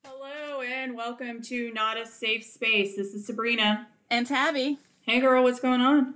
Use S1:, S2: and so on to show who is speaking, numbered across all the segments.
S1: Hello and welcome to Not a Safe Space. This is Sabrina.
S2: And Tabby.
S1: Hey girl, what's going on?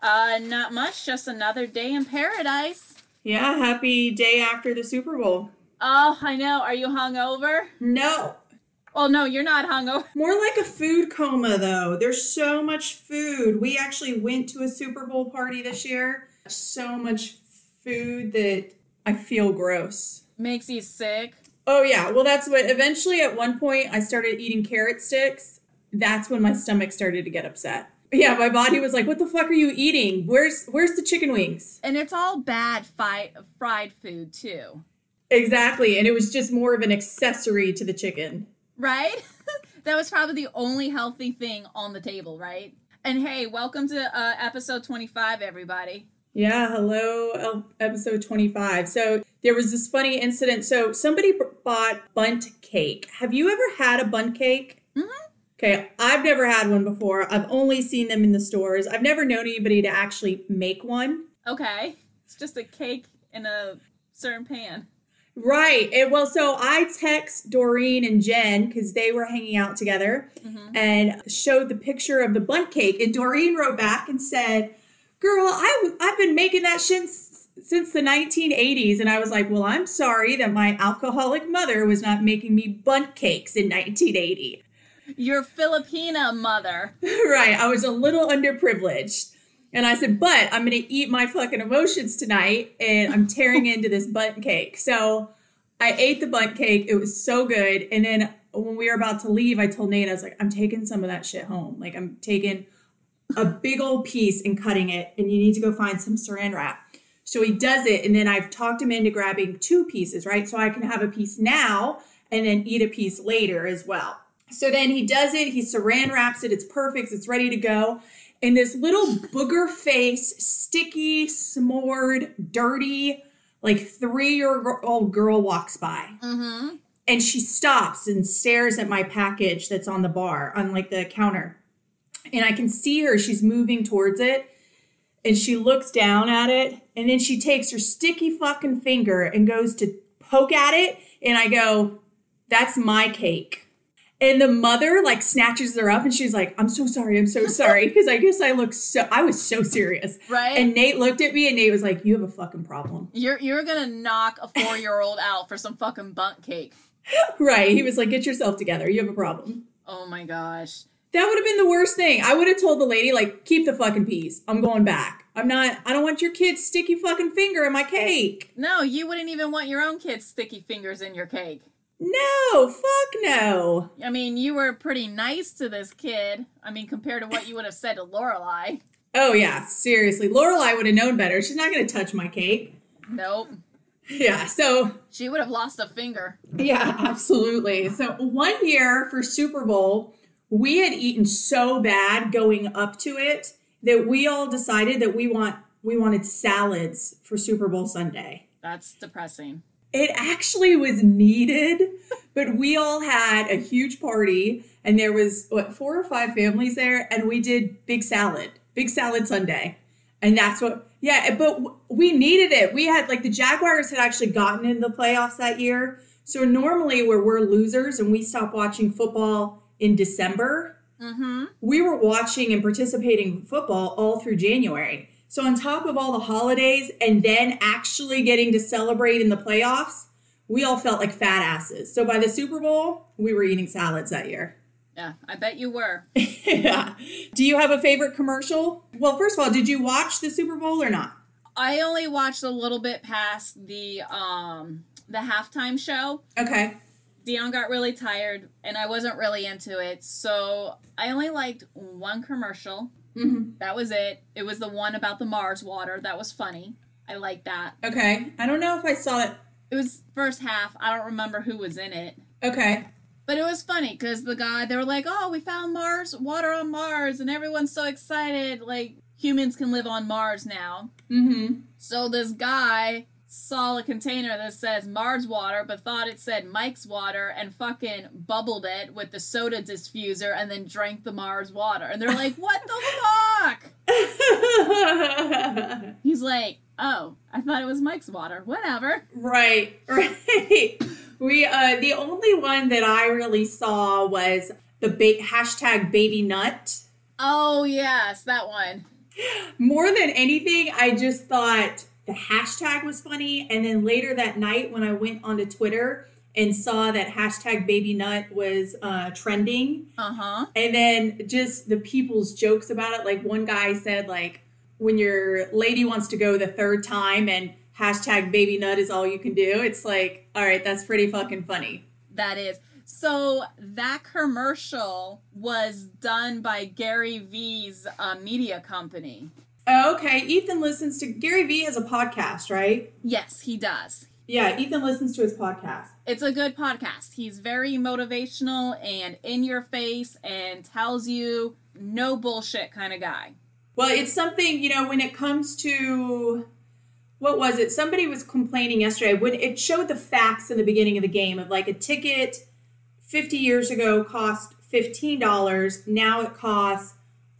S2: Not much, just another day in paradise.
S1: Yeah, happy day after the Super Bowl.
S2: Oh, I know. Are you hungover?
S1: No.
S2: Well, no, you're not hungover.
S1: More like a food coma though. There's so much food. We actually went to a Super Bowl party this year. So much food that I feel gross.
S2: Makes you sick.
S1: Oh yeah, well that's what, eventually at one point I started eating carrot sticks. That's when my stomach started to get upset. Yeah, my body was like, what the fuck are you eating? Where's the chicken wings?
S2: And it's all bad fried food too.
S1: Exactly, and it was just more of an accessory to the chicken.
S2: Right? That was probably the only healthy thing on the table, right? And hey, welcome to episode 25, everybody.
S1: Yeah, hello, episode 25. So there was this funny incident. So somebody bought bundt cake. Have you ever had a bundt cake?
S2: Mm-hmm.
S1: Okay, I've never had one before. I've only seen them in the stores. I've never known anybody to actually make one.
S2: Okay. It's just a cake in a certain pan.
S1: Right. So I text Doreen and Jen because they were hanging out together and showed the picture of the bundt cake. And Doreen wrote back and said, girl, I've been making that shit since the 1980s. And I was like, well, I'm sorry that my alcoholic mother was not making me bundt cakes in 1980.
S2: Your Filipina mother.
S1: Right. I was a little underprivileged. And I said, but I'm going to eat my fucking emotions tonight. And I'm tearing into this bundt cake. So I ate the bundt cake. It was so good. And then when we were about to leave, I told Nate, I was like, I'm taking some of that shit home. Like I'm taking a big old piece and cutting it, and you need to go find some saran wrap. So he does it, and then I've talked him into grabbing 2 pieces, right? So I can have a piece now and then eat a piece later as well. So then he does it, he saran wraps it, it's perfect, it's ready to go. And this little booger face, sticky, s'mored, dirty, like 3-year-old girl walks by.
S2: Mm-hmm.
S1: And she stops and stares at my package that's on the bar, on like the counter. And I can see her, she's moving towards it, and she looks down at it, and then she takes her sticky fucking finger and goes to poke at it, and I go, that's my cake. And the mother like snatches her up, and she's like, I'm so sorry, because I guess I was so serious.
S2: Right.
S1: And Nate looked at me, and Nate was like, you have a fucking problem.
S2: You're gonna knock a 4-year-old out for some fucking bundt cake.
S1: Right, he was like, get yourself together, you have a problem.
S2: Oh my gosh.
S1: That would have been the worst thing. I would have told the lady, like, keep the fucking piece. I'm going back. I don't want your kid's sticky fucking finger in my cake.
S2: No, you wouldn't even want your own kid's sticky fingers in your cake.
S1: No, fuck no.
S2: I mean, you were pretty nice to this kid. I mean, compared to what you would have said to Lorelai.
S1: Oh, yeah, seriously. Lorelai would have known better. She's not going to touch my cake.
S2: Nope.
S1: Yeah, so.
S2: She would have lost a finger.
S1: Yeah, absolutely. So one year for Super Bowl, we had eaten so bad going up to it that we all decided that we wanted salads for Super Bowl Sunday.
S2: That's depressing.
S1: It actually was needed, but we all had a huge party, and there was, 4 or 5 families there, and we did big salad Sunday. And that's what, yeah, but we needed it. We had, like, the Jaguars had actually gotten into the playoffs that year. So normally where we're losers and we stop watching football in December, we were watching and participating in football all through January. So on top of all the holidays and then actually getting to celebrate in the playoffs, we all felt like fat asses. So by the Super Bowl, we were eating salads that year.
S2: Yeah, I bet you were.
S1: Yeah. Do you have a favorite commercial? Well, first of all, did you watch the Super Bowl or not?
S2: I only watched a little bit past the halftime show.
S1: Okay.
S2: Dion got really tired, and I wasn't really into it, so I only liked one commercial. That was it. It was the one about the Mars water. That was funny. I liked that.
S1: Okay. I don't know if I saw it.
S2: It was first half. I don't remember who was in it.
S1: Okay.
S2: But it was funny, because they were like, oh, we found water on Mars, and everyone's so excited, like, humans can live on Mars now. So this guy saw a container that says Mars water, but thought it said Mike's water, and fucking bubbled it with the soda diffuser and then drank the Mars water. And they're like, what the fuck? He's like, oh, I thought it was Mike's water. Whatever.
S1: Right. The only one that I really saw was the hashtag baby nut.
S2: Oh, yes, that one.
S1: More than anything, I just thought the hashtag was funny. And then later that night when I went onto Twitter and saw that hashtag baby nut was trending.
S2: Uh-huh.
S1: And then just the people's jokes about it. Like one guy said, like, when your lady wants to go the third time and hashtag baby nut is all you can do. It's like, all right, that's pretty fucking funny.
S2: That is. So that commercial was done by Gary V's media company.
S1: Oh, okay. Ethan listens to... Gary Vee has a podcast, right?
S2: Yes, he does.
S1: Yeah, Ethan listens to his podcast.
S2: It's a good podcast. He's very motivational and in your face and tells you no bullshit kind of guy.
S1: Well, it's something, when it comes to... What was it? Somebody was complaining yesterday. When it showed the facts in the beginning of the game of like a ticket 50 years ago cost $15. Now it costs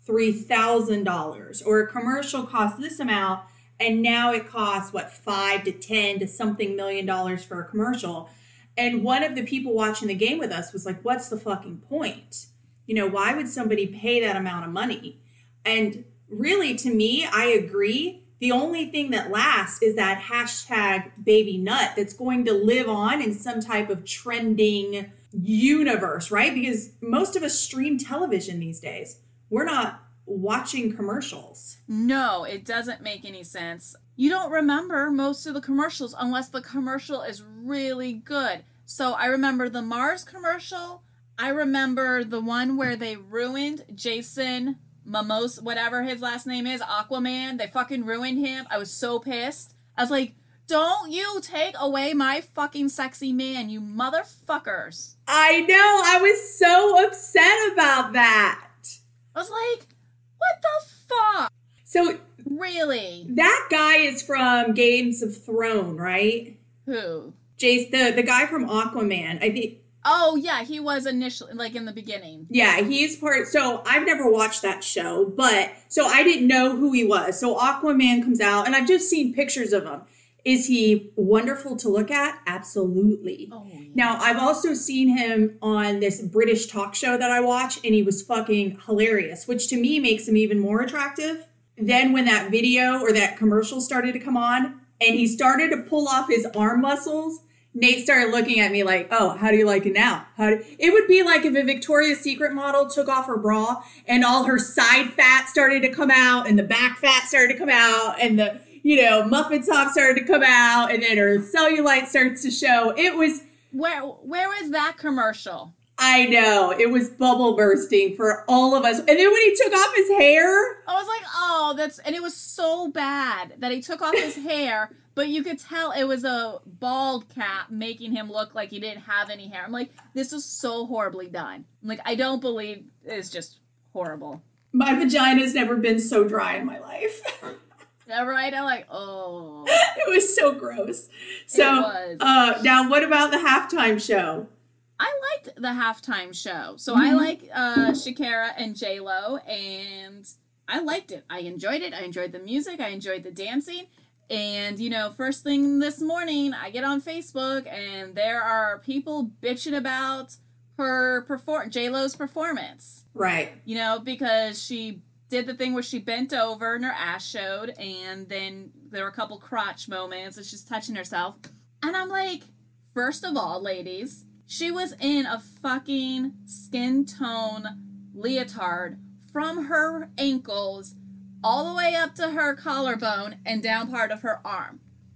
S1: $3,000. Or a commercial costs this amount. And now it costs, $5 to $10 to something million for a commercial. And one of the people watching the game with us was like, what's the fucking point? Why would somebody pay that amount of money? And really, to me, I agree. The only thing that lasts is that hashtag baby nut that's going to live on in some type of trending universe, right? Because most of us stream television these days. We're not watching commercials.
S2: No, it doesn't make any sense. You don't remember most of the commercials unless the commercial is really good. So I remember the Mars commercial. I remember the one where they ruined Jason Momoa, whatever his last name is, Aquaman. They fucking ruined him. I was so pissed. I was like, don't you take away my fucking sexy man, you motherfuckers.
S1: I know. I was so upset about that.
S2: I was like, what the fuck?
S1: So,
S2: really?
S1: That guy is from Games of Thrones, right?
S2: Who?
S1: Jace, the guy from Aquaman. I think.
S2: Oh, yeah, he was initially, like, in the beginning.
S1: Yeah, he's part... So, I've never watched that show, but... So, I didn't know who he was. So, Aquaman comes out, and I've just seen pictures of him. Is he wonderful to look at? Absolutely.
S2: Oh, yeah.
S1: Now, I've also seen him on this British talk show that I watch, and he was fucking hilarious, which to me makes him even more attractive. Then when that video or that commercial started to come on, and he started to pull off his arm muscles... Nate started looking at me like, oh, how do you like it now? It would be like if a Victoria's Secret model took off her bra and all her side fat started to come out and the back fat started to come out and the, muffin top started to come out and then her cellulite starts to show. It was...
S2: Where is that commercial?
S1: I know. It was bubble bursting for all of us. And then when he took off his hair...
S2: I was like, oh, and it was so bad that he took off his hair... But you could tell it was a bald cap making him look like he didn't have any hair. I'm like, this is so horribly done. I'm like, I don't believe it's just horrible.
S1: My vagina's never been so dry in my life.
S2: Yeah, right? I'm like, oh.
S1: It was so gross. So,
S2: it was.
S1: Now what about the halftime show?
S2: I liked the halftime show. So I like Shakira and J-Lo, and I liked it. I enjoyed it. I enjoyed the music. I enjoyed the dancing. And, first thing this morning, I get on Facebook, and there are people bitching about her J-Lo's performance.
S1: Right.
S2: Because she did the thing where she bent over and her ass showed, and then there were a couple crotch moments, and she's touching herself. And I'm like, first of all, ladies, she was in a fucking skin tone leotard from her ankles all the way up to her collarbone and down part of her arm.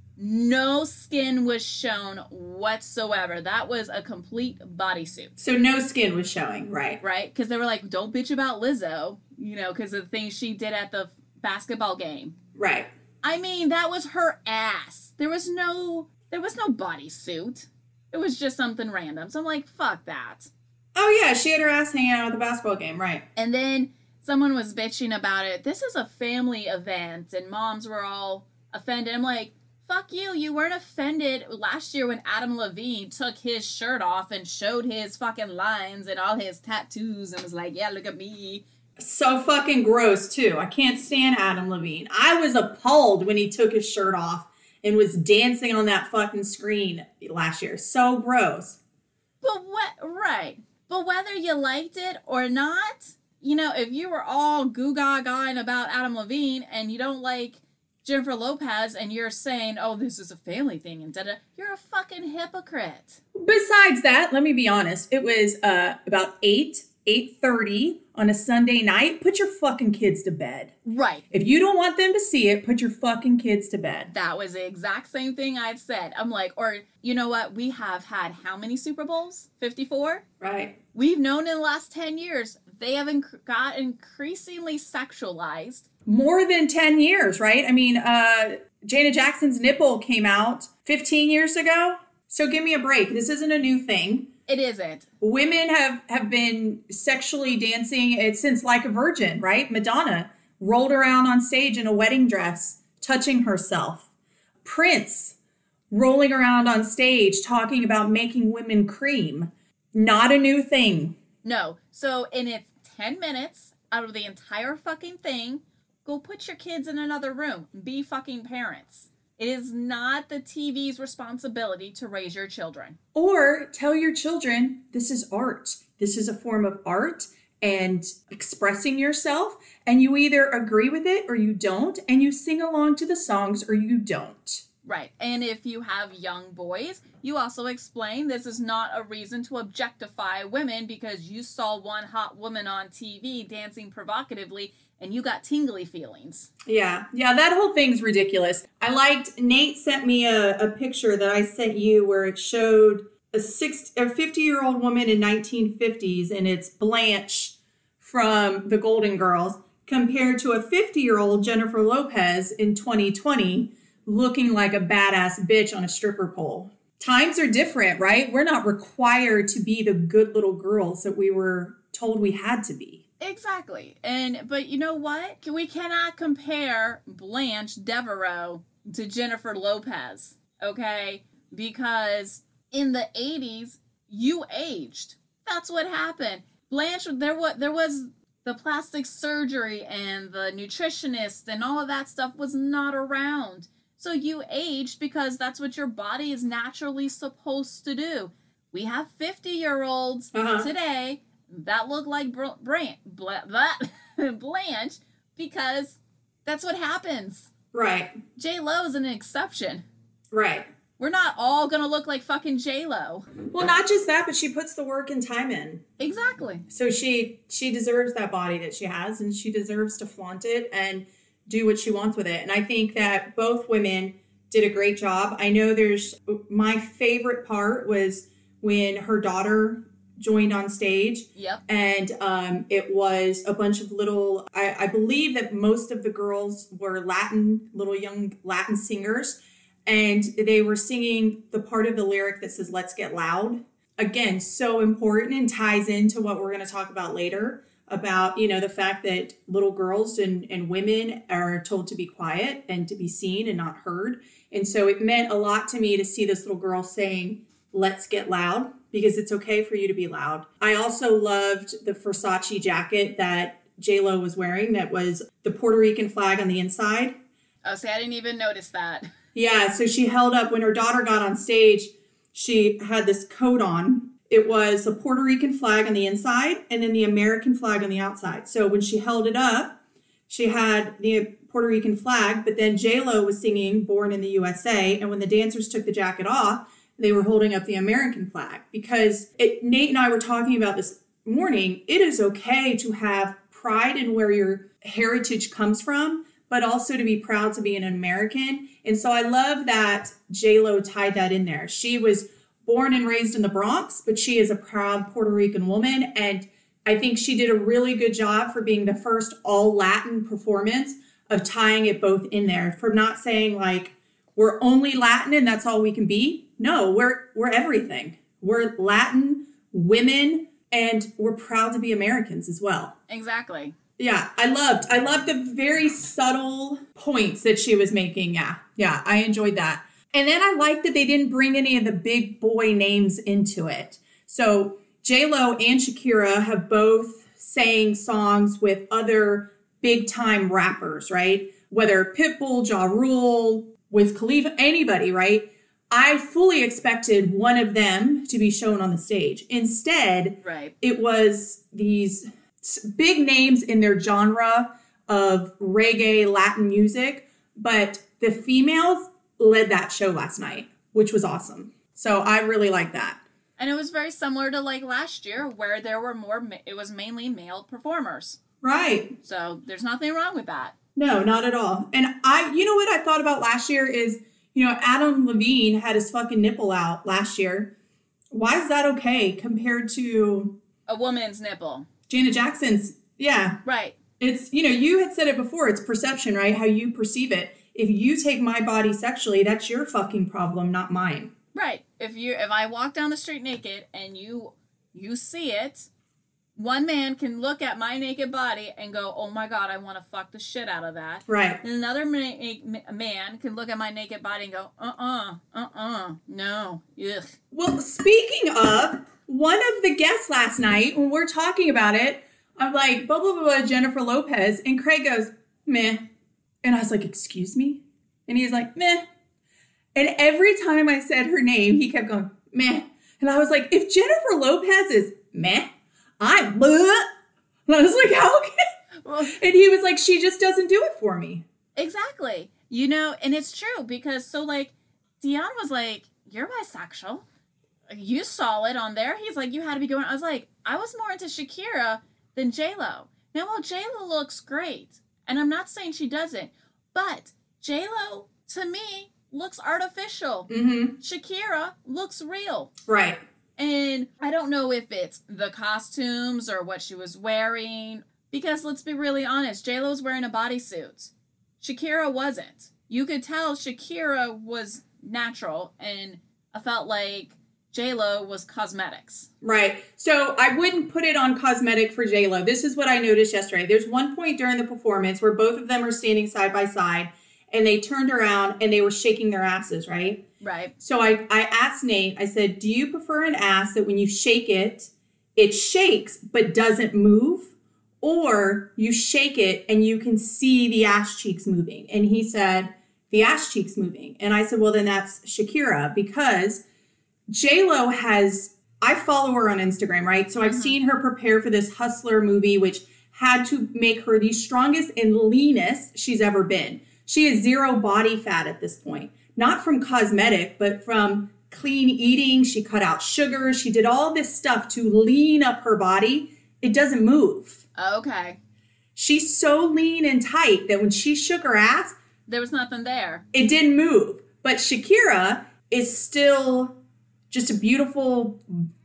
S2: No skin was shown whatsoever. That was a complete bodysuit.
S1: So no skin was showing, right?
S2: Right? Because they were like, don't bitch about Lizzo, because of the things she did at the basketball game.
S1: Right.
S2: I mean, that was her ass. There was no bodysuit. It was just something random. So I'm like, fuck that.
S1: Oh yeah, she had her ass hanging out at the basketball game, right.
S2: And then someone was bitching about it. This is a family event, and moms were all offended. I'm like, fuck you. You weren't offended last year when Adam Levine took his shirt off and showed his fucking lines and all his tattoos and was like, yeah, look at me.
S1: So fucking gross, too. I can't stand Adam Levine. I was appalled when he took his shirt off and was dancing on that fucking screen last year. So gross.
S2: But right. But whether you liked it or not, if you were all goo-gaga about Adam Levine and you don't like Jennifer Lopez and you're saying, oh, this is a family thing and da-da, you're a fucking hypocrite.
S1: Besides that, let me be honest. It was about 8:30 on a Sunday night. Put your fucking kids to bed.
S2: Right.
S1: If you don't want them to see it, put your fucking kids to bed.
S2: That was the exact same thing I'd said. I'm like, or you know what? We have had how many Super Bowls? 54?
S1: Right.
S2: We've known in the last 10 years, they have got increasingly sexualized.
S1: More than 10 years, right? I mean, Janet Jackson's nipple came out 15 years ago. So give me a break. This isn't a new thing.
S2: It isn't.
S1: Women have been sexually dancing since Like a Virgin, right? Madonna rolled around on stage in a wedding dress, touching herself. Prince rolling around on stage, talking about making women cream. Not a new thing.
S2: No. So in its 10 minutes out of the entire fucking thing, go put your kids in another room. Be fucking parents. It is not the TV's responsibility to raise your children.
S1: Or tell your children, this is art. This is a form of art and expressing yourself. And you either agree with it or you don't. And you sing along to the songs or you don't.
S2: Right. And if you have young boys, you also explain this is not a reason to objectify women because you saw one hot woman on TV dancing provocatively and you got tingly feelings.
S1: Yeah, that whole thing's ridiculous. Nate sent me a picture that I sent you where it showed a 50-year-old woman in 1950s, and it's Blanche from The Golden Girls, compared to a 50-year-old Jennifer Lopez in 2020, looking like a badass bitch on a stripper pole. Times are different, right? We're not required to be the good little girls that we were told we had to be.
S2: Exactly. But you know what? We cannot compare Blanche Devereaux to Jennifer Lopez, okay? Because in the 80s, you aged. That's what happened. Blanche, there was the plastic surgery and the nutritionist and all of that stuff was not around. So you aged because that's what your body is naturally supposed to do. We have 50-year-olds today that look like Blanche because that's what happens.
S1: Right.
S2: J-Lo is an exception.
S1: Right.
S2: We're not all going to look like fucking J-Lo.
S1: Well, not just that, but she puts the work and time in.
S2: Exactly.
S1: So she deserves that body that she has, and she deserves to flaunt it and do what she wants with it. And I think that both women did a great job. I know my favorite part was when her daughter joined on stage.
S2: Yep.
S1: And it was a bunch of little, I believe that most of the girls were little young Latin singers. And they were singing the part of the lyric that says, "Let's get loud." Again, so important and ties into what we're going to talk about later about, the fact that little girls and women are told to be quiet and to be seen and not heard. And so it meant a lot to me to see this little girl saying, "Let's get loud," because it's okay for you to be loud. I also loved the Versace jacket that J-Lo was wearing that was the Puerto Rican flag on the inside.
S2: Oh, see, I didn't even notice that.
S1: Yeah, so she held up, when her daughter got on stage, she had this coat on. It was a Puerto Rican flag on the inside and then the American flag on the outside. So when she held it up, she had the Puerto Rican flag, but then J-Lo was singing "Born in the USA." And when the dancers took the jacket off, they were holding up the American flag. Because Nate and I were talking about this morning, it is okay to have pride in where your heritage comes from, but also to be proud to be an American. And so I love that J-Lo tied that in there. She was born and raised in the Bronx, but she is a proud Puerto Rican woman. And I think she did a really good job for being the first all Latin performance of tying it both in there. From not saying like, we're only Latin and that's all we can be. No, we're everything. We're Latin women and we're proud to be Americans as well.
S2: Exactly.
S1: Yeah, I loved the very subtle points that she was making. Yeah, I enjoyed that. And then I liked that they didn't bring any of the big boy names into it. So J-Lo and Shakira have both sang songs with other big time rappers, right? Whether Pitbull, Ja Rule, with Khalifa, anybody, right? I fully expected one of them to be shown on the stage. Instead, it was these big names in their genre of reggae Latin music, but the females led that show last night, which was awesome. So I really like that.
S2: And it was very similar to like last year where there were it was mainly male performers.
S1: Right.
S2: So there's nothing wrong with that.
S1: No, not at all. And you know what I thought about last year is, Adam Levine had his fucking nipple out last year. Why is that okay compared to
S2: a woman's nipple?
S1: Janet Jackson's, yeah.
S2: Right.
S1: It's, you had said it before, it's perception, right? How you perceive it. If you take my body sexually, that's your fucking problem, not mine.
S2: Right. If I walk down the street naked and you see it, one man can look at my naked body and go, oh my God, I want to fuck the shit out of that.
S1: Right.
S2: And another man can look at my naked body and go, no, ugh.
S1: Well, speaking of, one of the guests last night, when we're talking about it, I'm like, blah, blah, blah, blah, Jennifer Lopez. And Craig goes, meh. And I was like, excuse me? And he's like, meh. And every time I said her name, he kept going, meh. And I was like, if Jennifer Lopez is meh, I'm bleh. And I was like, how can... Well, and he was like, she just doesn't do it for me.
S2: Exactly. And it's true because Dion was like, you're bisexual. You saw it on there. He's like, you had to be going. I was like, I was more into Shakira than J-Lo. Now, while J-Lo looks great, and I'm not saying she doesn't, but J-Lo, to me, looks artificial. Mm-hmm. Shakira looks real.
S1: Right.
S2: And I don't know if it's the costumes or what she was wearing, because let's be really honest, J-Lo's wearing a bodysuit. Shakira wasn't. You could tell Shakira was natural, and I felt like J-Lo was cosmetics.
S1: Right. So I wouldn't put it on cosmetic for J-Lo. This is what I noticed yesterday. There's one point during the performance where both of them are standing side by side, and they turned around and they were shaking their asses, right?
S2: Right.
S1: So I asked Nate, I said, do you prefer an ass that when you shake it, it shakes but doesn't move? Or you shake it and you can see the ass cheeks moving? And he said, the ass cheeks moving. And I said, well, then that's Shakira, because J-Lo I follow her on Instagram, right? So I've seen her prepare for this Hustler movie, which had to make her the strongest and leanest she's ever been. She has zero body fat at this point. Not from cosmetic, but from clean eating. She cut out sugar. She did all this stuff to lean up her body. It doesn't move.
S2: Okay.
S1: She's so lean and tight that when she shook her ass,
S2: there was nothing there.
S1: It didn't move. But Shakira is still just a beautiful,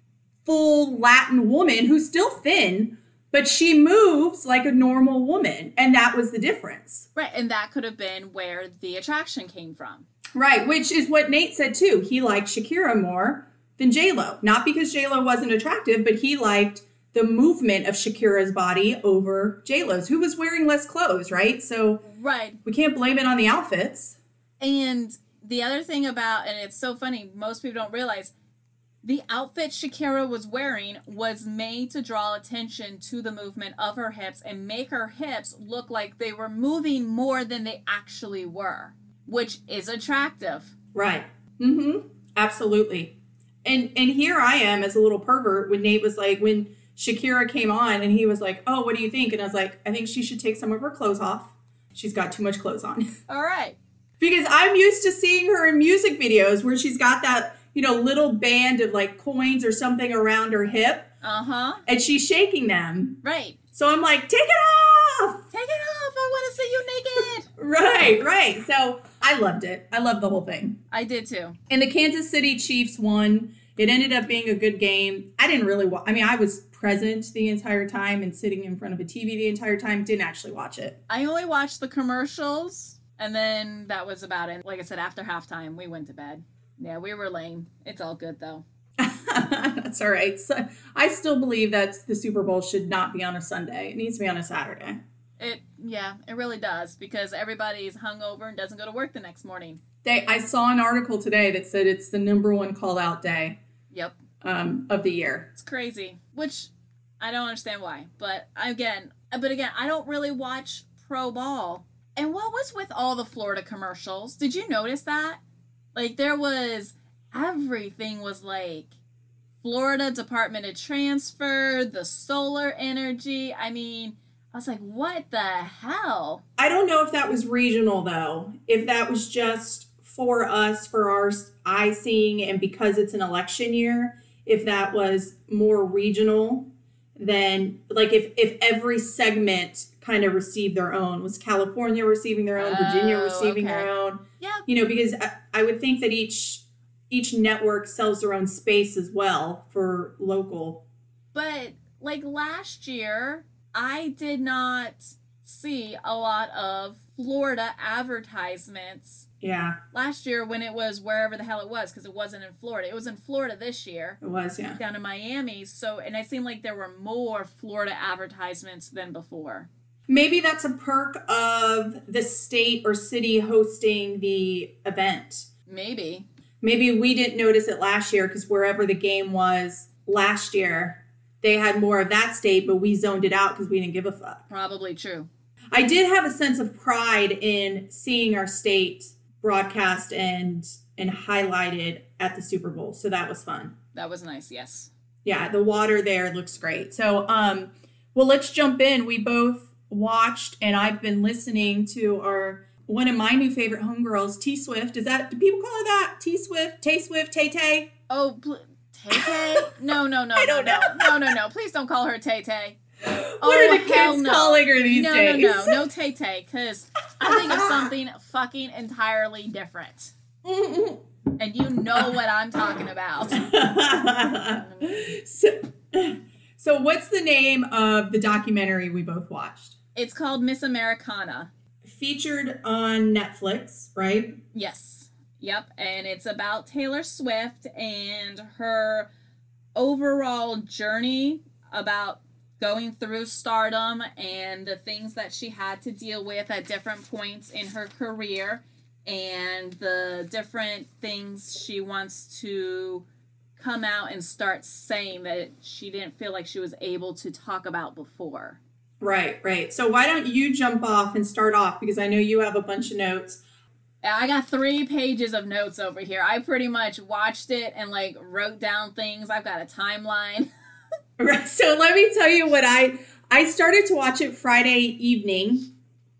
S1: full Latin woman who's still thin, but she moves like a normal woman. And that was the difference.
S2: Right. And that could have been where the attraction came from.
S1: Right. Which is what Nate said, too. He liked Shakira more than J-Lo. Not because J-Lo wasn't attractive, but he liked the movement of Shakira's body over J-Lo's, who was wearing less clothes, right? So
S2: right.
S1: We can't blame it on the outfits.
S2: And the other thing about, and it's so funny, most people don't realize, the outfit Shakira was wearing was made to draw attention to the movement of her hips and make her hips look like they were moving more than they actually were, which is attractive.
S1: Right. Mm-hmm. Absolutely. And here I am as a little pervert when Nate was like, when Shakira came on and he was like, oh, what do you think? And I was like, I think she should take some of her clothes off. She's got too much clothes on.
S2: All right.
S1: Because I'm used to seeing her in music videos where she's got that, little band of like coins or something around her hip.
S2: Uh-huh.
S1: And she's shaking them.
S2: Right.
S1: So I'm like, take it off!
S2: Take it off! I want to see you
S1: Right,
S2: naked!
S1: right. So I loved it. I loved the whole thing.
S2: I did too.
S1: And the Kansas City Chiefs won. It ended up being a good game. I didn't really watch. I mean, I was present the entire time and sitting in front of a TV the entire time. Didn't actually watch it.
S2: I only watched the commercials, and then that was about it. Like I said, after halftime, we went to bed. Yeah, we were lame. It's all good, though.
S1: That's all right. So, I still believe that the Super Bowl should not be on a Sunday. It needs to be on a Saturday.
S2: It really does, because everybody's hungover and doesn't go to work the next morning.
S1: I saw an article today that said it's the number one call-out day.
S2: Yep.
S1: Of the year.
S2: It's crazy, which I don't understand why. But again, I don't really watch pro ball. And what was with all the Florida commercials? Did you notice that? Like, everything was like Florida Department of Transfer, the solar energy. I mean, I was like, what the hell?
S3: I don't know if that was regional, though. If that was just for us, for our eye seeing, and because it's an election year, if that was more regional than, like, if every segment kind of received their own. Was California receiving their own? Virginia receiving their own?
S2: Yeah.
S3: You know, because I would think that each network sells their own space as well for local.
S2: But, like, last year, I did not see a lot of Florida advertisements.
S3: Yeah.
S2: Last year when it was wherever the hell it was, because it wasn't in Florida. It was in Florida this year.
S3: It was, yeah.
S2: Down in Miami. So, and it seemed like there were more Florida advertisements than before.
S3: Maybe that's a perk of the state or city hosting the event.
S2: Maybe
S3: we didn't notice it last year because wherever the game was last year, they had more of that state, but we zoned it out because we didn't give a fuck.
S2: Probably true.
S3: I did have a sense of pride in seeing our state broadcast and highlighted at the Super Bowl. So that was fun.
S2: That was nice, yes.
S3: Yeah, the water there looks great. So, well, let's jump in. We both watched, and I've been listening to one of my new favorite homegirls, T Swift. Do people call her that? T Swift, Tay Swift, Tay Tay?
S2: Oh, Tay Tay? No.
S3: I don't know.
S2: No. Please don't call her Tay Tay.
S3: What are the kids calling her these days?
S2: No, Tay Tay, because I think of something fucking entirely different. And you know what I'm talking about.
S3: So what's the name of the documentary we both watched?
S2: It's called Miss Americana.
S3: Featured on Netflix, right?
S2: Yes. Yep. And it's about Taylor Swift and her overall journey about going through stardom and the things that she had to deal with at different points in her career and the different things she wants to come out and start saying that she didn't feel like she was able to talk about before.
S3: Right. So why don't you jump off and start off, because I know you have a bunch of notes.
S2: I got 3 pages of notes over here. I pretty much watched it and like wrote down things. I've got a timeline.
S3: Right. So let me tell you what I started to watch it Friday evening,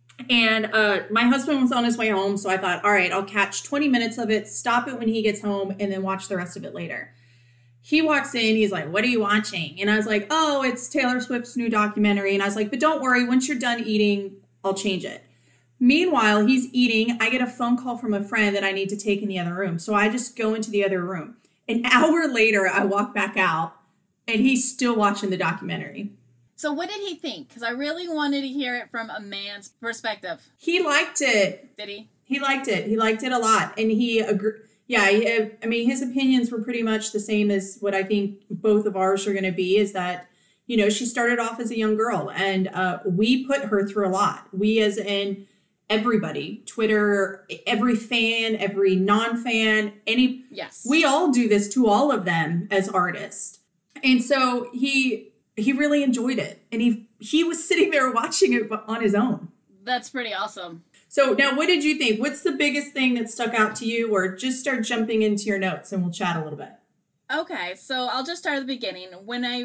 S3: and my husband was on his way home. So I thought, all right, I'll catch 20 minutes of it, stop it when he gets home, and then watch the rest of it later. He walks in, he's like, what are you watching? And I was like, oh, it's Taylor Swift's new documentary. And I was like, but don't worry, once you're done eating, I'll change it. Meanwhile, he's eating. I get a phone call from a friend that I need to take in the other room. So I just go into the other room. An hour later, I walk back out, and he's still watching the documentary.
S2: So what did he think? Because I really wanted to hear it from a man's perspective.
S3: He liked it.
S2: Did he?
S3: He liked it. He liked it a lot. And he agreed. Yeah, I mean, his opinions were pretty much the same as what I think both of ours are going to be, is that, you know, she started off as a young girl, and we put her through a lot. We, as in everybody, Twitter, every fan, every non-fan,
S2: yes,
S3: we all do this to all of them as artists. And so he really enjoyed it, and he was sitting there watching it on his own.
S2: That's pretty awesome.
S3: So now, what did you think? What's the biggest thing that stuck out to you? Or just start jumping into your notes and we'll chat a little bit.
S2: Okay, so I'll just start at the beginning. When it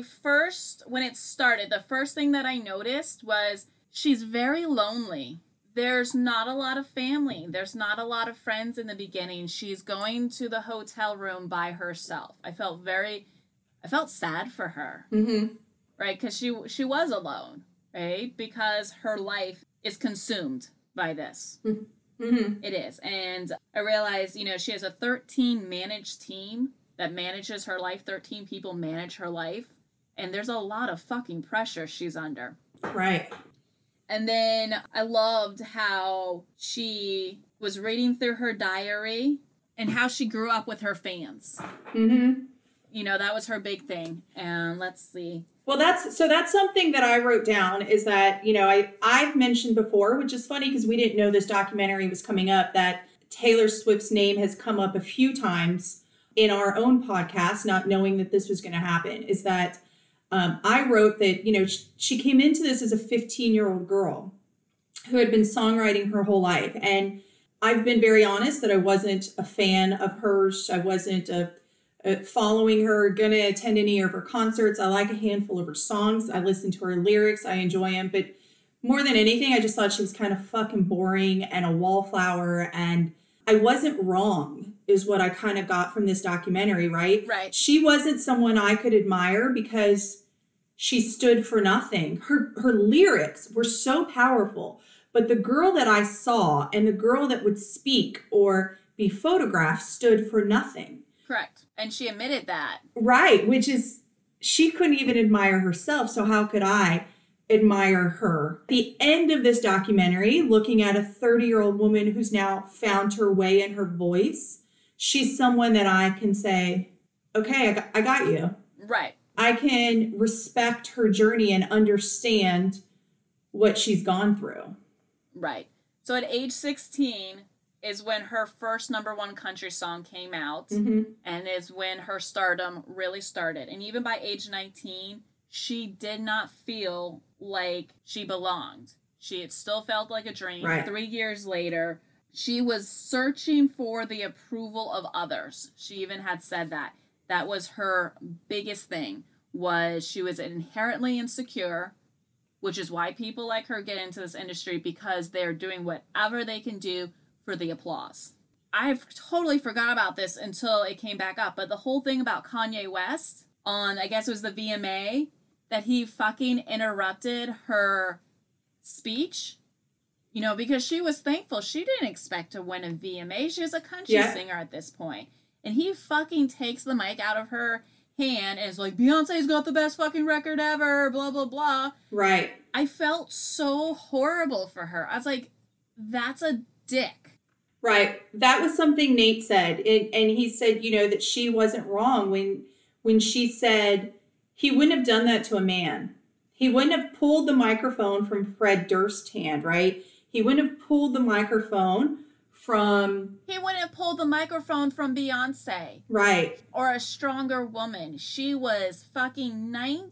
S2: started, the first thing that I noticed was she's very lonely. There's not a lot of family. There's not a lot of friends in the beginning. She's going to the hotel room by herself. I felt sad for her.
S3: Mm-hmm.
S2: Right? Because she was alone, right? Because her life is consumed by this.
S3: Mm-hmm.
S2: It is. And I realized, she has a 13 managed team that manages her life. 13 people manage her life. And there's a lot of fucking pressure she's under.
S3: Right.
S2: And then I loved how she was reading through her diary and how she grew up with her fans.
S3: Mm-hmm.
S2: That was her big thing. And let's see.
S3: Well, that's something that I wrote down, is that, I've mentioned before, which is funny because we didn't know this documentary was coming up, that Taylor Swift's name has come up a few times in our own podcast, not knowing that this was going to happen, is that I wrote that, she came into this as a 15-year-old girl, who had been songwriting her whole life. And I've been very honest that I wasn't a fan of hers. I wasn't following her, going to attend any of her concerts. I like a handful of her songs. I listen to her lyrics. I enjoy them. But more than anything, I just thought she was kind of fucking boring and a wallflower. And I wasn't wrong, is what I kind of got from this documentary, right?
S2: Right.
S3: She wasn't someone I could admire because she stood for nothing. Her lyrics were so powerful. But the girl that I saw and the girl that would speak or be photographed stood for nothing.
S2: Correct. And she admitted that.
S3: Right, which is, she couldn't even admire herself. So how could I admire her? The end of this documentary, looking at a 30-year-old woman who's now found her way in her voice, she's someone that I can say, okay, I got you.
S2: Right.
S3: I can respect her journey and understand what she's gone through.
S2: Right. So at age 16 is when her first #1 country song came out, and is when her stardom really started. And even by age 19, she did not feel like she belonged. It still felt like a dream.
S3: Right.
S2: 3 years later, she was searching for the approval of others. She even had said that. That was her biggest thing, was she was inherently insecure, which is why people like her get into this industry, because they're doing whatever they can do for the applause. I've totally forgot about this until it came back up, but the whole thing about Kanye West on, I guess it was the VMA, that he fucking interrupted her speech, because she was thankful. She didn't expect to win a VMA. She was a country singer at this point. And he fucking takes the mic out of her hand and is like, Beyonce's got the best fucking record ever, blah, blah, blah.
S3: Right.
S2: I felt so horrible for her. I was like, that's a dick.
S3: Right. That was something Nate said. And he said, that she wasn't wrong when she said he wouldn't have done that to a man. He wouldn't have pulled the microphone from Fred Durst's hand, right? He wouldn't have pulled the microphone from...
S2: He wouldn't have pulled the microphone from Beyonce.
S3: Right.
S2: Or a stronger woman. She was fucking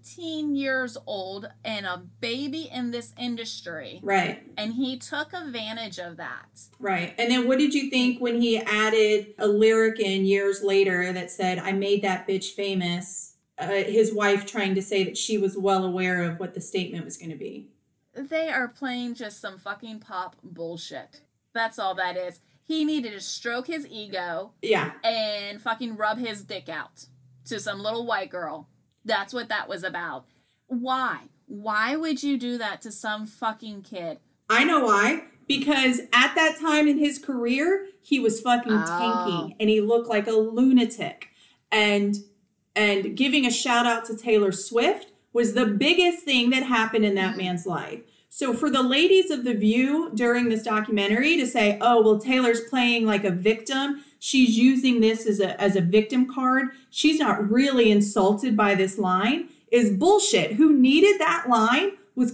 S2: 19 years old and a baby in this industry.
S3: Right.
S2: And he took advantage of that.
S3: Right. And then what did you think when he added a lyric in years later that said, I made that bitch famous? His wife trying to say that she was well aware of what the statement was going to be.
S2: They are playing just some fucking pop bullshit. That's all that is. He needed to stroke his ego.
S3: Yeah.
S2: And fucking rub his dick out to some little white girl. That's what that was about. Why? Why would you do that to some fucking kid?
S3: I know why. Because at that time in his career, he was fucking tanky. And he looked like a lunatic. And giving a shout out to Taylor Swift was the biggest thing that happened in that man's life. So for the ladies of The View during this documentary to say, oh, well, Taylor's playing like a victim. She's using this as a victim card. She's not really insulted by this line is bullshit. Who needed that line was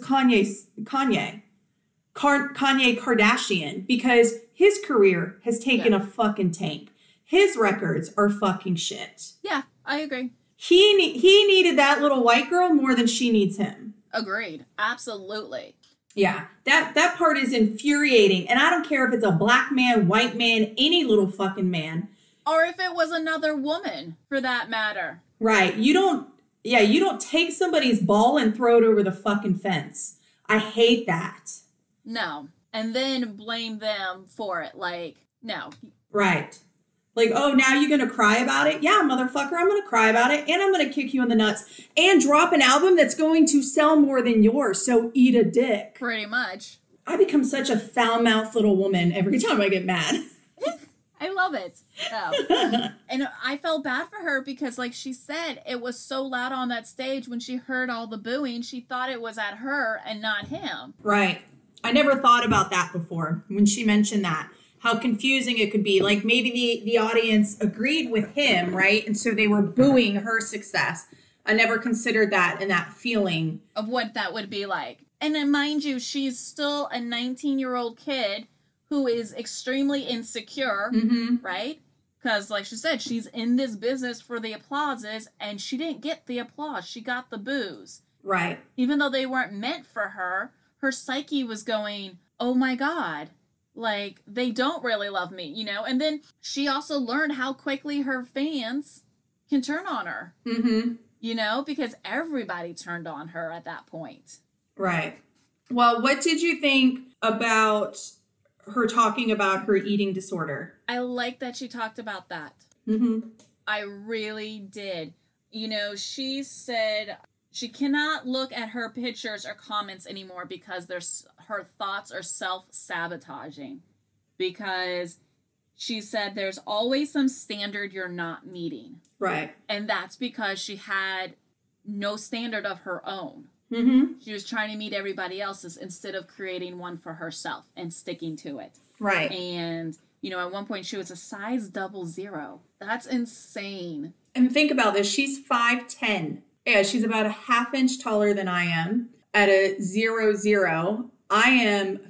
S3: Kanye Kardashian, because his career has taken a fucking tank. His records are fucking shit.
S2: Yeah, I agree.
S3: He needed that little white girl more than she needs him.
S2: Agreed. Absolutely.
S3: Yeah, that part is infuriating. And I don't care if it's a black man, white man, any little fucking man.
S2: Or if it was another woman, for that matter.
S3: Right. You don't take somebody's ball and throw it over the fucking fence. I hate that.
S2: No. And then blame them for it. Like, no.
S3: Right. Like, oh, now you're going to cry about it? Yeah, motherfucker, I'm going to cry about it. And I'm going to kick you in the nuts. And drop an album that's going to sell more than yours. So eat a dick.
S2: Pretty much.
S3: I become such a foul-mouthed little woman every time I get mad.
S2: I love it. Oh. And I felt bad for her because, like she said, it was so loud on that stage when she heard all the booing. She thought it was at her and not him.
S3: Right. I never thought about that before when she mentioned that. How confusing it could be. Like maybe the audience agreed with him, right? And so they were booing her success. I never considered that and that feeling.
S2: Of what that would be like. And then mind you, she's still a 19-year-old kid who is extremely insecure, right? Because like she said, she's in this business for the applauses and she didn't get the applause. She got the boos.
S3: Right.
S2: Even though they weren't meant for her, her psyche was going, oh my God, like, they don't really love me, you know? And then she also learned how quickly her fans can turn on her, you know, because everybody turned on her at that point.
S3: Right. Well, what did you think about her talking about her eating disorder?
S2: I like that she talked about that. I really did. You know, she said she cannot look at her pictures or comments anymore because her thoughts are self-sabotaging. Because she said there's always some standard you're not meeting.
S3: Right.
S2: And that's because she had no standard of her own. She was trying to meet everybody else's instead of creating one for herself and sticking to it.
S3: Right.
S2: And, you know, at one point she was a size 00. That's insane.
S3: And think about this. She's 5'10". Yeah, she's about a half inch taller than I am. At a 00, I am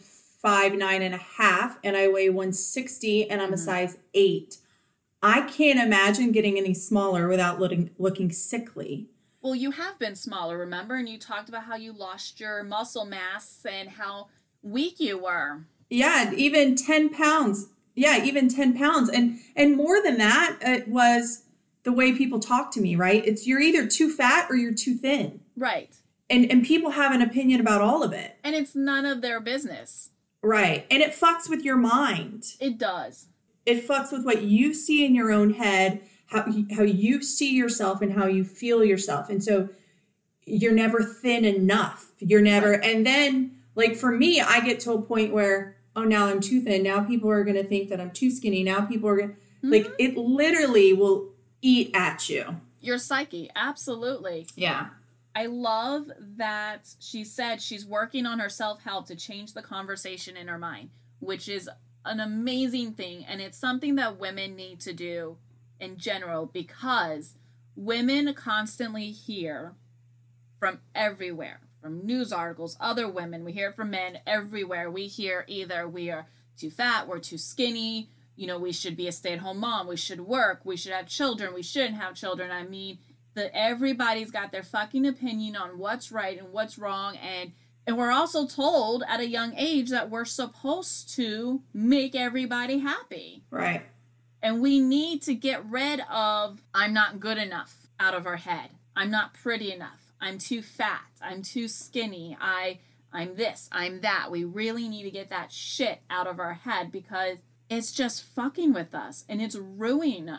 S3: 5'9.5", and I weigh 160, and I'm a size 8. I can't imagine getting any smaller without looking sickly.
S2: Well, you have been smaller, remember? And you talked about how you lost your muscle mass and how weak you were.
S3: Yeah, even 10 pounds. Yeah, even 10 pounds. And more than that, it was the way people talk to me, right? It's you're either too fat or you're too thin.
S2: Right.
S3: And people have an opinion about all of it.
S2: And it's none of their business.
S3: Right. And it fucks with your mind.
S2: It does.
S3: It fucks with what you see in your own head, how you see yourself and how you feel yourself. And so you're never thin enough. You're never, and then like for me, I get to a point where, oh, now I'm too thin. Now people are going to think that I'm too skinny. Now people are going to, like, it literally will eat at you.
S2: Your psyche. Absolutely.
S3: Yeah.
S2: I love that she said she's working on her self-help to change the conversation in her mind, which is an amazing thing. And it's something that women need to do in general, because women constantly hear from everywhere, from news articles, other women. We hear it from men everywhere. We hear either we are too fat, we're too skinny, you know, we should be a stay-at-home mom, we should work, we should have children, we shouldn't have children. I mean, that everybody's got their fucking opinion on what's right and what's wrong. And we're also told at a young age that we're supposed to make everybody happy.
S3: Right.
S2: And we need to get rid of I'm not good enough out of our head. I'm not pretty enough. I'm too fat. I'm too skinny. I'm this. I'm that. We really need to get that shit out of our head because it's just fucking with us. And it's ruining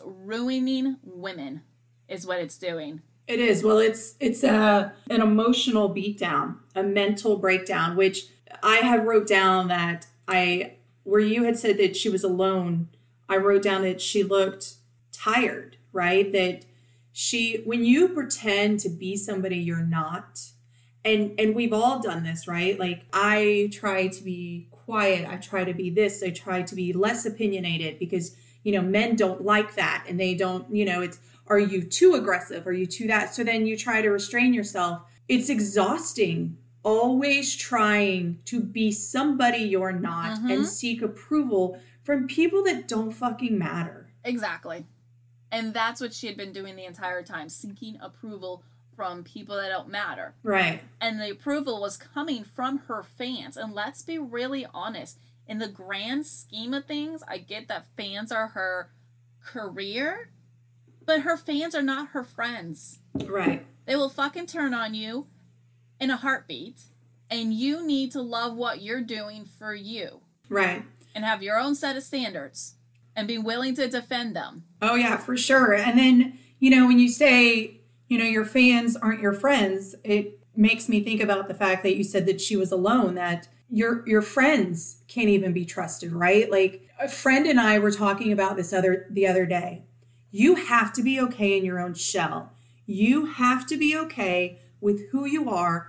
S2: women is what it's doing.
S3: It is. Well, it's an emotional beatdown, a mental breakdown, which I have wrote down that where you had said that she was alone, I wrote down that she looked tired, right? That when you pretend to be somebody you're not, and we've all done this, right? Like I try to be quiet. I try to be this. I try to be less opinionated because, you know, men don't like that. And they don't, you know, are you too aggressive? Are you too that? So then you try to restrain yourself. It's exhausting. Always trying to be somebody you're not and seek approval from people that don't fucking matter.
S2: Exactly. And that's what she had been doing the entire time, seeking approval from people that don't matter.
S3: Right.
S2: And the approval was coming from her fans. And let's be really honest. In the grand scheme of things, I get that fans are her career, but her fans are not her friends.
S3: Right.
S2: They will fucking turn on you in a heartbeat. And you need to love what you're doing for you.
S3: Right.
S2: And have your own set of standards and be willing to defend them.
S3: Oh, yeah, for sure. And then, you know, when you say, you know, your fans aren't your friends, it makes me think about the fact that you said that she was alone, that your friends can't even be trusted, right? Like a friend and I were talking about this the other day. You have to be okay in your own shell. You have to be okay with who you are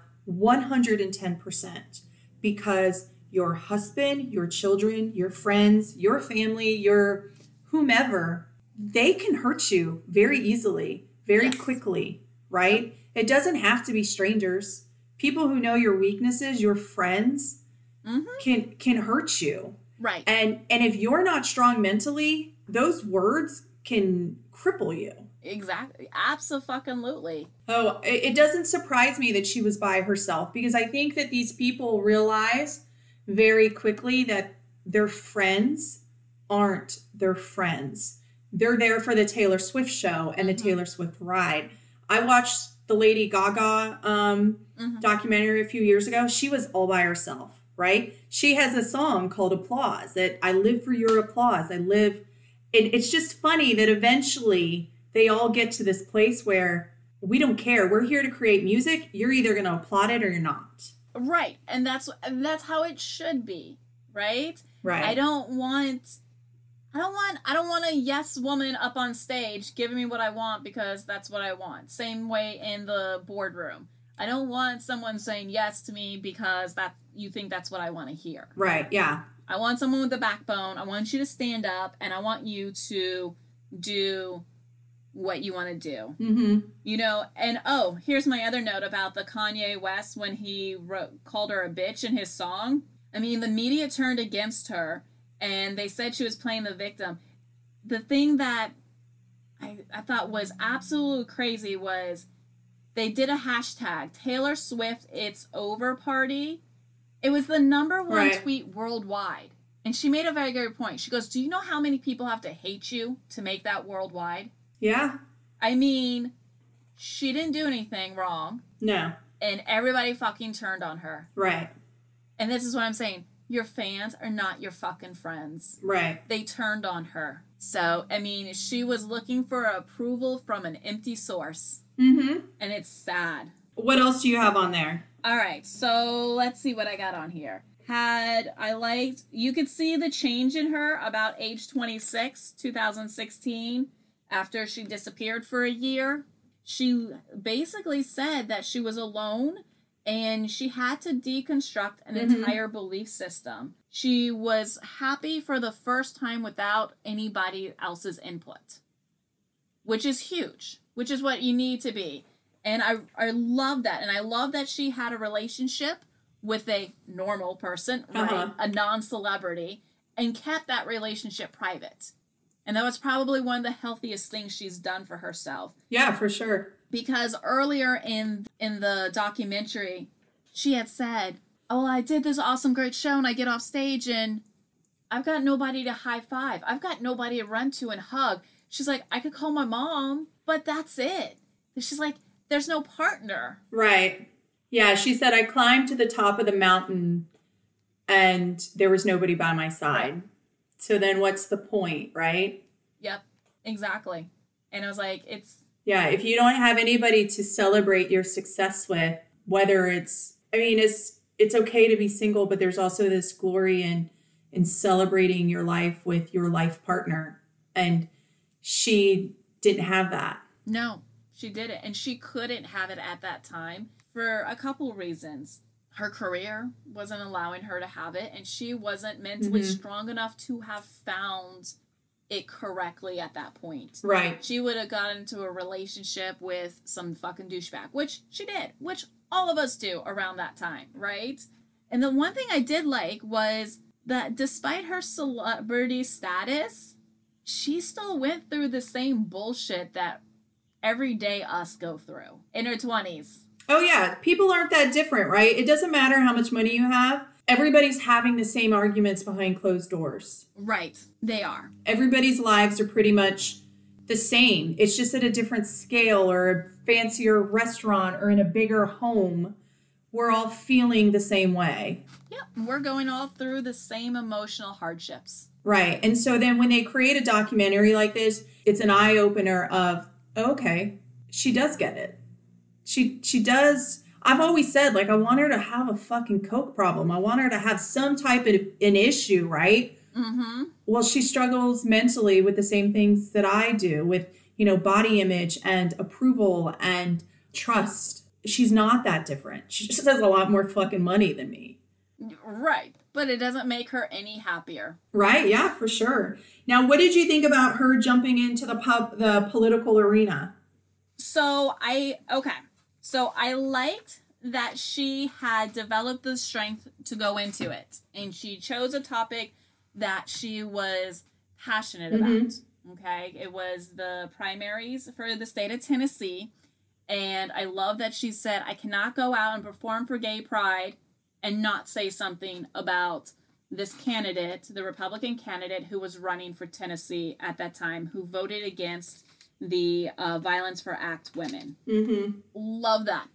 S3: 110%, because your husband, your children, your friends, your family, your whomever, they can hurt you very easily, very quickly, right? It doesn't have to be strangers. People who know your weaknesses, your friends, can hurt you.
S2: Right.
S3: And if you're not strong mentally, those words can cripple you.
S2: Exactly. Abso-fucking-lutely.
S3: Oh, it doesn't surprise me that she was by herself, because I think that these people realize very quickly that their friends aren't their friends. They're there for the Taylor Swift show and the Taylor Swift ride. I watched the Lady Gaga documentary a few years ago. She was all by herself, right? She has a song called Applause, that I live for your applause. It's just funny that eventually they all get to this place where we don't care. We're here to create music. You're either going to applaud it or you're not.
S2: Right. And that's how it should be, right?
S3: Right.
S2: I don't want a yes woman up on stage giving me what I want because that's what I want. Same way in the boardroom. I don't want someone saying yes to me because you think that's what I want to hear.
S3: Right, yeah.
S2: I want someone with a backbone. I want you to stand up and I want you to do what you want to do.
S3: Mm-hmm.
S2: You know, and here's my other note about the Kanye West when he called her a bitch in his song. I mean, the media turned against her and they said she was playing the victim. The thing that I thought was absolutely crazy was they did a hashtag, Taylor Swift It's Over Party. It was the #1 tweet worldwide. And she made a very good point. She goes, do you know how many people have to hate you to make that worldwide?
S3: Yeah.
S2: I mean, she didn't do anything wrong.
S3: No.
S2: And everybody fucking turned on her.
S3: Right.
S2: And this is what I'm saying. Your fans are not your fucking friends.
S3: Right.
S2: They turned on her. So, I mean, she was looking for approval from an empty source.
S3: Mm-hmm.
S2: And it's sad.
S3: What else do you have on there?
S2: All right, so let's see what I got on here. You could see the change in her about age 26, 2016, after she disappeared for a year. She basically said that she was alone and she had to deconstruct an entire belief system. She was happy for the first time without anybody else's input, which is huge, which is what you need to be. And I love that. And I love that she had a relationship with a normal person, right? A non-celebrity, and kept that relationship private. And that was probably one of the healthiest things she's done for herself.
S3: Yeah, for sure.
S2: Because earlier in the documentary, she had said, oh, I did this awesome, great show, and I get off stage, and I've got nobody to high five. I've got nobody to run to and hug. She's like, I could call my mom, but that's it. And she's like, there's no partner.
S3: Right. Yeah, she said, I climbed to the top of the mountain, and there was nobody by my side. Right. So then what's the point, right?
S2: Yep, exactly. And I was like,
S3: yeah, if you don't have anybody to celebrate your success with, whether it's okay to be single, but there's also this glory in celebrating your life with your life partner. And she didn't have that.
S2: No, she didn't. And she couldn't have it at that time for a couple reasons. Her career wasn't allowing her to have it, and she wasn't mentally strong enough to have found it correctly at that point.
S3: Right.
S2: She would have gotten into a relationship with some fucking douchebag, which she did, which all of us do around that time, right? And the one thing I did like was that despite her celebrity status, she still went through the same bullshit that everyday us go through in her 20s.
S3: Oh, yeah. People aren't that different, right? It doesn't matter how much money you have. Everybody's having the same arguments behind closed doors.
S2: Right. They are.
S3: Everybody's lives are pretty much the same. It's just at a different scale or a fancier restaurant or in a bigger home. We're all feeling the same way.
S2: Yep. We're going all through the same emotional hardships.
S3: Right. And so then when they create a documentary like this, it's an eye-opener of, okay, she does get it. She does. I've always said, like, I want her to have a fucking coke problem. I want her to have some type of an issue, right?
S2: Mm-hmm.
S3: Well, she struggles mentally with the same things that I do with, body image and approval and trust. She's not that different. She just has a lot more fucking money than me.
S2: Right. But it doesn't make her any happier.
S3: Right. Yeah, for sure. Now, what did you think about her jumping into the political arena?
S2: So I liked that she had developed the strength to go into it. And she chose a topic that she was passionate about. Okay. It was the primaries for the state of Tennessee. And I love that she said, I cannot go out and perform for gay pride and not say something about this candidate, the Republican candidate who was running for Tennessee at that time, who voted against the Violence for ACT women.
S3: Mm-hmm.
S2: Love that.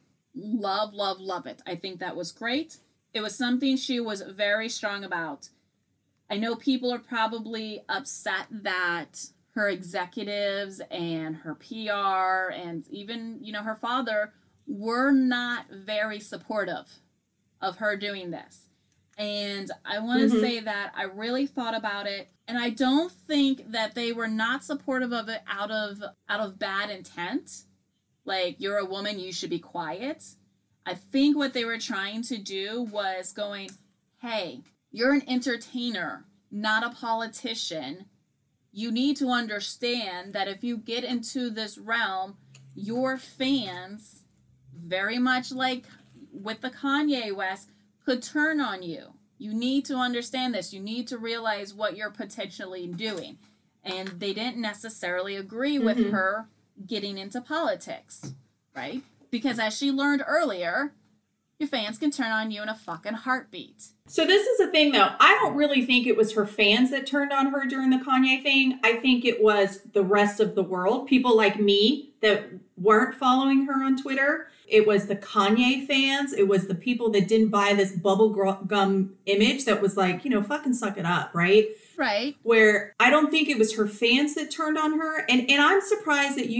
S2: Love it. I think that was great. It was something she was very strong about. I know people are probably upset that her executives and her PR and even, her father were not very supportive of her doing this. And I want to say that I really thought about it, and I don't think that they were not supportive of it out of bad intent. Like, you're a woman, you should be quiet. I think what they were trying to do was going, hey, you're an entertainer, not a politician. You need to understand that if you get into this realm, your fans, very much like with the Kanye West, could turn on you. You need to understand this. You need to realize what you're potentially doing. And they didn't necessarily agree with her getting into politics, right? Because as she learned earlier, your fans can turn on you in a fucking heartbeat.
S3: So this is the thing, though. I don't really think it was her fans that turned on her during the Kanye thing. I think it was the rest of the world. People like me that weren't following her on Twitter. It was the Kanye fans. It was the people that didn't buy this bubblegum image that was like, fucking suck it up, right?
S2: Right.
S3: Where I don't think it was her fans that turned on her. And I'm surprised that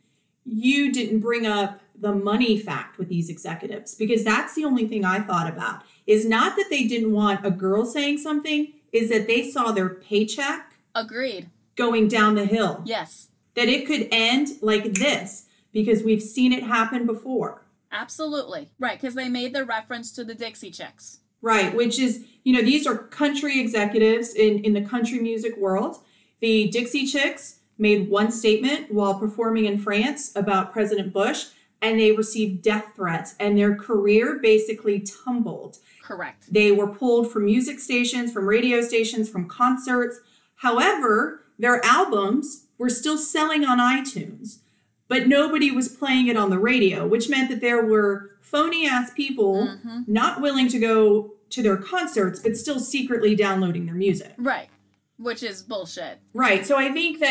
S3: you didn't bring up the money fact with these executives, because that's the only thing I thought about. Is not that they didn't want a girl saying something, is that they saw their paycheck going down the hill.
S2: Yes.
S3: That it could end like this, because we've seen it happen before.
S2: Absolutely. Right, because they made the reference to the Dixie Chicks.
S3: Right, which is, these are country executives in the country music world. The Dixie Chicks made one statement while performing in France about President Bush, and they received death threats, and their career basically tumbled.
S2: Correct.
S3: They were pulled from music stations, from radio stations, from concerts. However, their albums were still selling on iTunes, but nobody was playing it on the radio, which meant that there were phony-ass people not willing to go to their concerts, but still secretly downloading their music.
S2: Right, which is bullshit.
S3: Right, so I think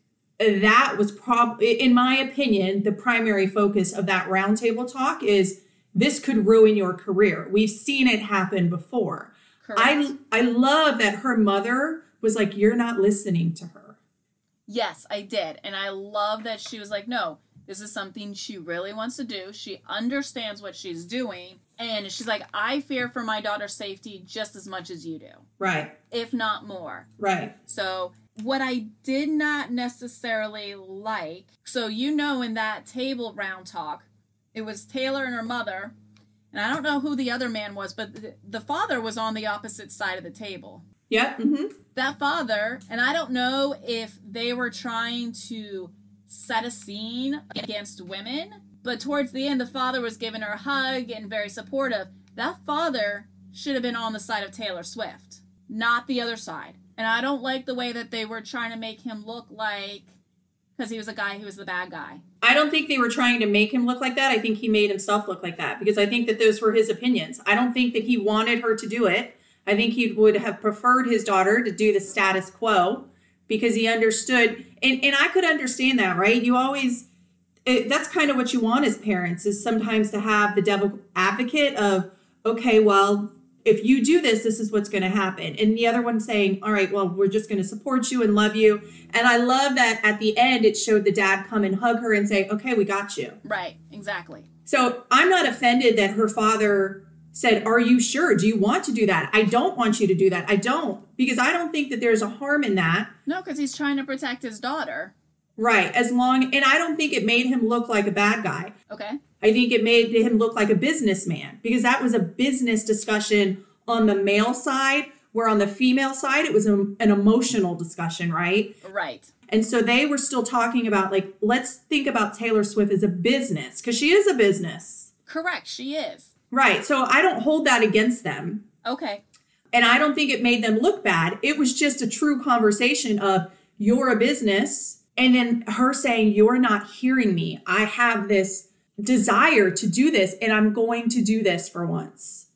S3: that was probably, in my opinion, the primary focus of that roundtable talk is this could ruin your career. We've seen it happen before.
S2: Correct.
S3: I love that her mother was like, you're not listening to her.
S2: Yes, I did. And I love that she was like, no, this is something she really wants to do. She understands what she's doing. And she's like, I fear for my daughter's safety just as much as you do.
S3: Right.
S2: If not more.
S3: Right.
S2: So what I did not necessarily like, so in that table round talk, it was Taylor and her mother, and I don't know who the other man was, but the father was on the opposite side of the table.
S3: Yep. Mm-hmm.
S2: That father, and I don't know if they were trying to set a scene against women, but towards the end, the father was giving her a hug and very supportive. That father should have been on the side of Taylor Swift, not the other side. And I don't like the way that they were trying to make him look like, because he was a guy who was the bad guy.
S3: I don't think they were trying to make him look like that. I think he made himself look like that, because I think that those were his opinions. I don't think that he wanted her to do it. I think he would have preferred his daughter to do the status quo, because he understood. And I could understand that, right? That's kind of what you want as parents, is sometimes to have the devil advocate of, okay, well, if you do this, this is what's going to happen. And the other one saying, all right, well, we're just going to support you and love you. And I love that at the end, it showed the dad come and hug her and say, okay, we got you.
S2: Right, exactly.
S3: So I'm not offended that her father said, are you sure? Do you want to do that? I don't want you to do that. I don't, because I don't think that there's a harm in that.
S2: No, because he's trying to protect his daughter.
S3: Right. And I don't think it made him look like a bad guy.
S2: Okay.
S3: I think it made him look like a businessman, because that was a business discussion on the male side, where on the female side, it was an emotional discussion, right?
S2: Right.
S3: And so they were still talking about, like, let's think about Taylor Swift as a business, because she is a business.
S2: Correct. She is.
S3: Right. So I don't hold that against them.
S2: Okay.
S3: And I don't think it made them look bad. It was just a true conversation of, you're a business. And then her saying, you're not hearing me. I have this desire to do this, and I'm going to do this for once.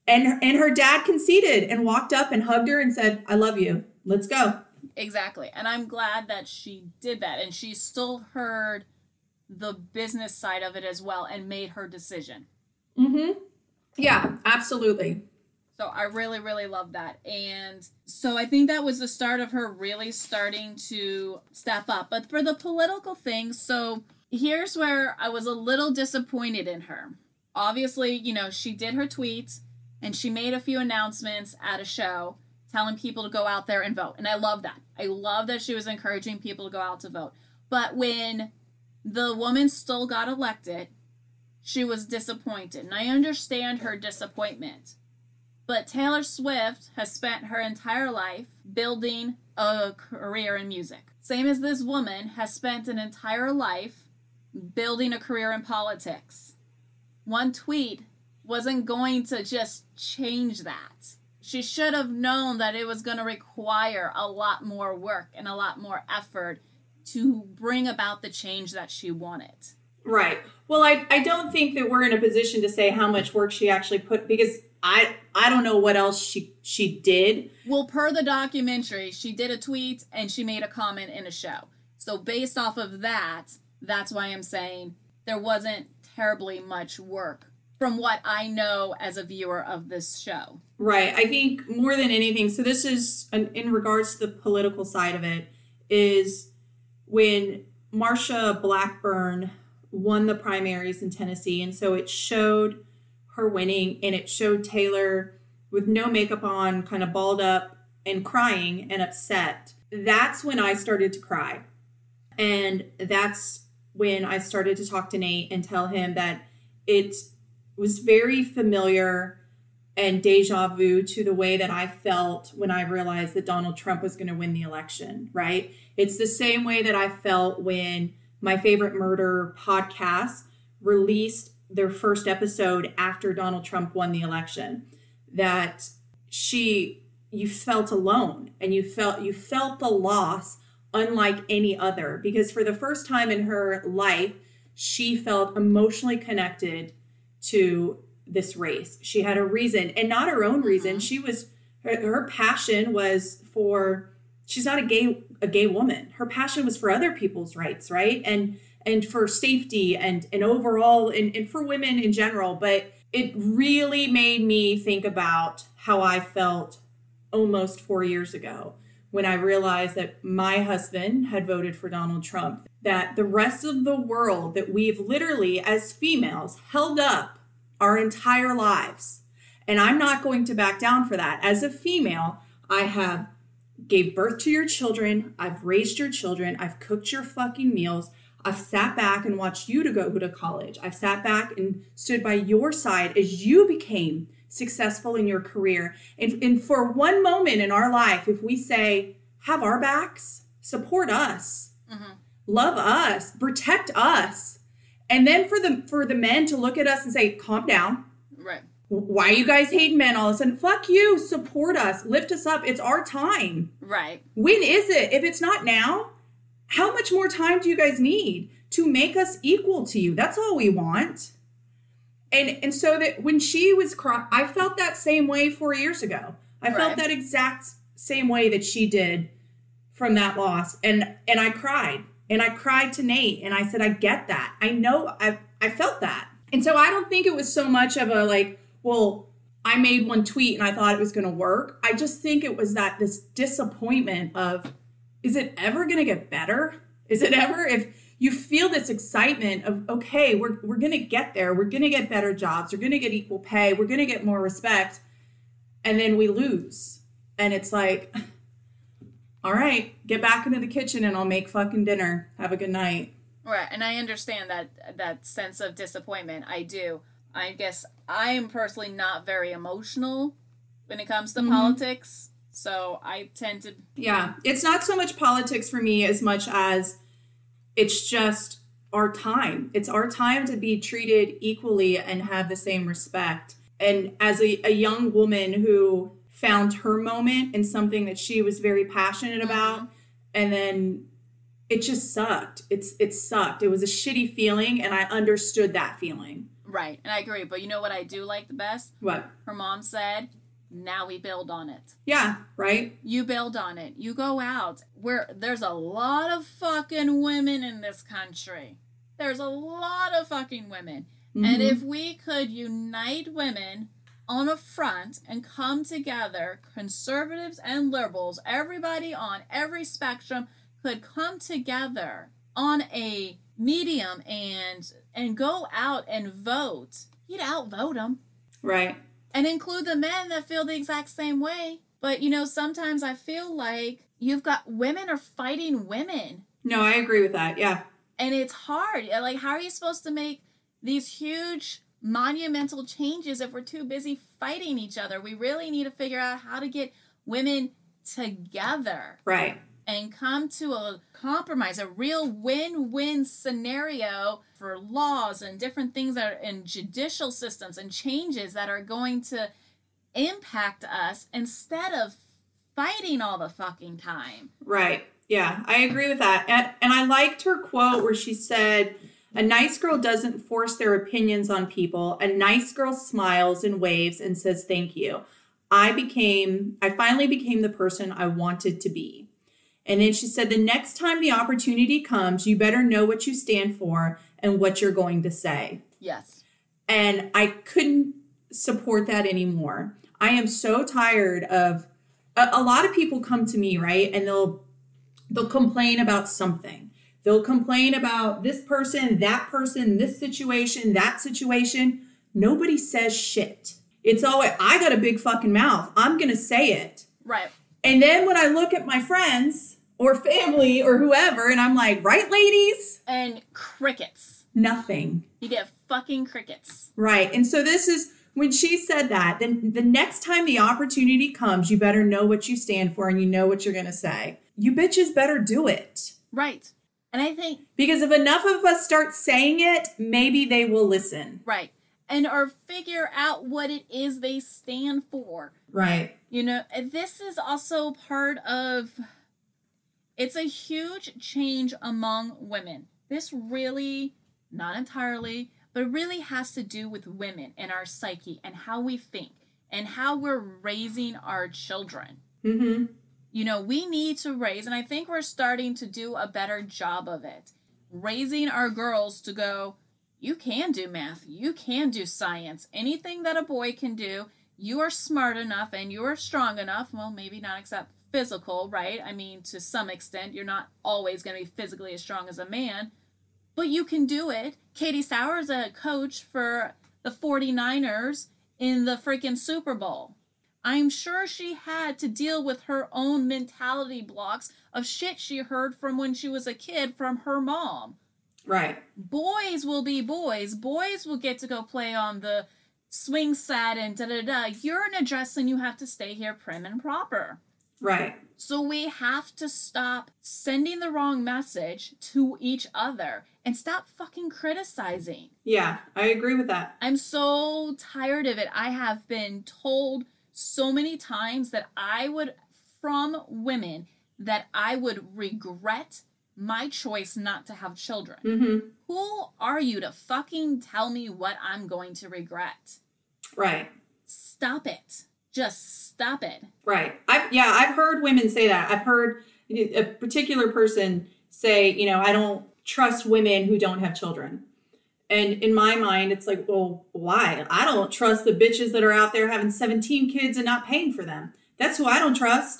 S3: And her dad conceded and walked up and hugged her and said, I love you. Let's go.
S2: Exactly. And I'm glad that she did that. And she still heard the business side of it as well and made her decision.
S3: Mm-hmm. Yeah, absolutely.
S2: So I really, really love that. And so I think that was the start of her really starting to step up. But for the political thing, so here's where I was a little disappointed in her. Obviously, you know, she did her tweets and she made a few announcements at a show telling people to go out there and vote. And I love that. I love that she was encouraging people to go out to vote. But when the woman still got elected, she was disappointed. And I understand her disappointment. But Taylor Swift has spent her entire life building a career in music. Same as this woman has spent an entire life building a career in politics. One tweet wasn't going to just change that. She should have known that it was going to require a lot more work and a lot more effort to bring about the change that she wanted.
S3: Right. Well, I don't think that we're in a position to say how much work she actually put, because I don't know what else she did.
S2: Well, per the documentary, she did a tweet and she made a comment in a show. So based off of that, that's why I'm saying there wasn't terribly much work from what I know as a viewer of this show.
S3: Right. I think more than anything, so this is, in regards to the political side of it, is when Marsha Blackburn won the primaries in Tennessee. And so it showed her winning, and it showed Taylor with no makeup on, kind of balled up and crying and upset. That's when I started to cry. And that's when I started to talk to Nate and tell him that it was very familiar and deja vu to the way that I felt when I realized that Donald Trump was going to win the election, right? It's the same way that I felt when My Favorite Murder podcast released their first episode after Donald Trump won the election, that you felt alone and you felt the loss unlike any other, because for the first time in her life, she felt emotionally connected to this race. She had a reason, and not her own reason. She was, her passion was for, she's not a gay woman. Her passion was for other people's rights, right? And for safety and overall, and for women in general. But it really made me think about how I felt almost 4 years ago when I realized that my husband had voted for Donald Trump, that the rest of the world that we've literally, as females, held up our entire lives. And I'm not going to back down for that. As a female, I have gave birth to your children. I've raised your children. I've cooked your fucking meals. I've sat back and watched you to go to college. I've sat back and stood by your side as you became successful in your career. And for one moment in our life, if we say, have our backs, support us, love us, protect us. And then for the men to look at us and say, calm down.
S2: Right.
S3: Why are you guys hating men all of a sudden? Fuck you. Support us. Lift us up. It's our time.
S2: Right.
S3: When is it? If it's not now, how much more time do you guys need to make us equal to you? That's all we want. And so that when she was crying, I felt that same way 4 years ago. I felt that exact same way that she did from that loss. And I cried. And I cried to Nate. And I said, I get that. I know. I felt that. And so I don't think it was so much of a like, well, I made one tweet and I thought it was going to work. I just think it was this disappointment of, is it ever going to get better? Is it ever, if you feel this excitement of, okay, we're going to get there. We're going to get better jobs. We're going to get equal pay. We're going to get more respect. And then we lose. And it's like, all right, get back into the kitchen and I'll make fucking dinner. Have a good night.
S2: Right. And I understand that sense of disappointment. I do. I guess I am personally not very emotional when it comes to politics. So I tend to...
S3: Yeah. It's not so much politics for me as much as it's just our time. It's our time to be treated equally and have the same respect. And as a young woman who found her moment in something that she was very passionate about, and then it just sucked. It sucked. It was a shitty feeling, and I understood that feeling.
S2: Right, and I agree. But you know what I do like the best?
S3: What?
S2: Her mom said, now we build on it.
S3: Yeah, right?
S2: You build on it. You go out. Where there's a lot of fucking women in this country. There's a lot of fucking women. Mm-hmm. And if we could unite women on a front and come together, conservatives and liberals, everybody on every spectrum could come together on a medium and go out and vote, you'd outvote them.
S3: Right.
S2: And include the men that feel the exact same way. But, you know, sometimes I feel like you've got women are fighting women.
S3: No, I agree with that. Yeah.
S2: And it's hard. Like, how are you supposed to make these huge monumental changes if we're too busy fighting each other? We really need to figure out how to get women together.
S3: Right.
S2: And come to a compromise, a real win-win scenario for laws and different things that are in judicial systems and changes that are going to impact us instead of fighting all the fucking time.
S3: Right. Yeah, I agree with that. And I liked her quote where she said, a nice girl doesn't force their opinions on people. A nice girl smiles and waves and says, thank you. I finally became the person I wanted to be. And then she said, the next time the opportunity comes, you better know what you stand for and what you're going to say.
S2: Yes.
S3: And I couldn't support that anymore. I am so tired of, a lot of people come to me, right? And they'll complain about something. They'll complain about this person, this situation, that situation. Nobody says shit. It's always, I got a big fucking mouth. I'm going to say it.
S2: Right.
S3: And then when I look at my friends or family or whoever, and I'm like, right, ladies?
S2: And crickets.
S3: Nothing.
S2: You get fucking crickets.
S3: Right. And so this is, when she said that, then the next time the opportunity comes, you better know what you stand for and you know what you're going to say. You bitches better do it.
S2: Right. And I think...
S3: because if enough of us start saying it, maybe they will listen.
S2: Right. And or figure out what it is they stand for.
S3: Right.
S2: You know, this is also part of... it's a huge change among women. This really, not entirely, but really has to do with women and our psyche and how we think and how we're raising our children.
S3: Mm-hmm.
S2: You know, we need to raise, and I think we're starting to do a better job of it, raising our girls to go, you can do math, you can do science, anything that a boy can do, you are smart enough and you are strong enough, well, maybe not except physical, right? I mean, to some extent, you're not always going to be physically as strong as a man, but you can do it. Katie Sowers, a coach for the 49ers in the freaking Super Bowl. I'm sure she had to deal with her own mentality blocks of shit she heard from when she was a kid from her mom.
S3: Right.
S2: Boys will be boys. Boys will get to go play on the swing set and da-da-da. You're in a dress and you have to stay here prim and proper.
S3: Right.
S2: So we have to stop sending the wrong message to each other and stop fucking criticizing.
S3: Yeah, I agree with that.
S2: I'm so tired of it. I have been told so many times that from women, that I would regret my choice not to have children.
S3: Mm-hmm.
S2: Who are you to fucking tell me what I'm going to regret?
S3: Right.
S2: Stop it. Just stop it.
S3: Right. I've heard women say that. I've heard a particular person say, you know, I don't trust women who don't have children. And in my mind, it's like, well, why? I don't trust the bitches that are out there having 17 kids and not paying for them. That's who I don't trust.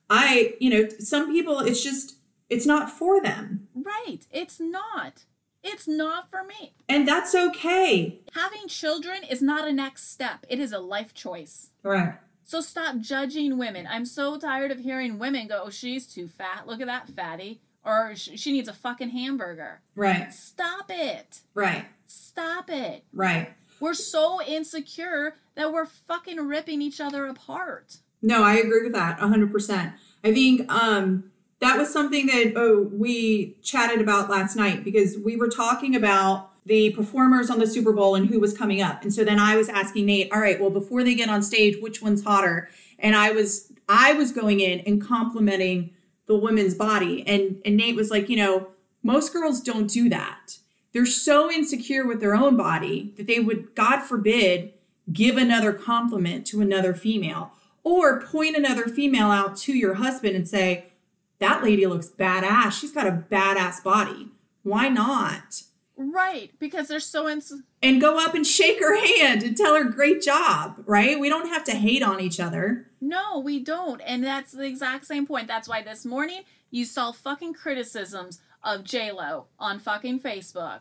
S3: Some people, it's not for them.
S2: Right. It's not. It's not for me.
S3: And that's okay.
S2: Having children is not a next step. It is a life choice.
S3: Right.
S2: So stop judging women. I'm so tired of hearing women go, oh, she's too fat. Look at that fatty. Or she needs a fucking hamburger.
S3: Right.
S2: Stop it.
S3: Right.
S2: Stop it.
S3: Right.
S2: We're so insecure that we're fucking ripping each other apart.
S3: No, I agree with that 100%. I think that was something that we chatted about last night because we were talking about the performers on the Super Bowl and who was coming up. And so then I was asking Nate, all right, well, before they get on stage, which one's hotter? And I was going in and complimenting the women's body. And Nate was like, most girls don't do that. they're so insecure with their own body that they would, God forbid, give another compliment to another female or point another female out to your husband and say, that lady looks badass. She's got a badass body. Why not?
S2: Right, because they're so
S3: and go up and shake her hand and tell her great job, right? We don't have to hate on each other.
S2: No, we don't. And that's the exact same point. That's why this morning you saw fucking criticisms of J-Lo on fucking Facebook.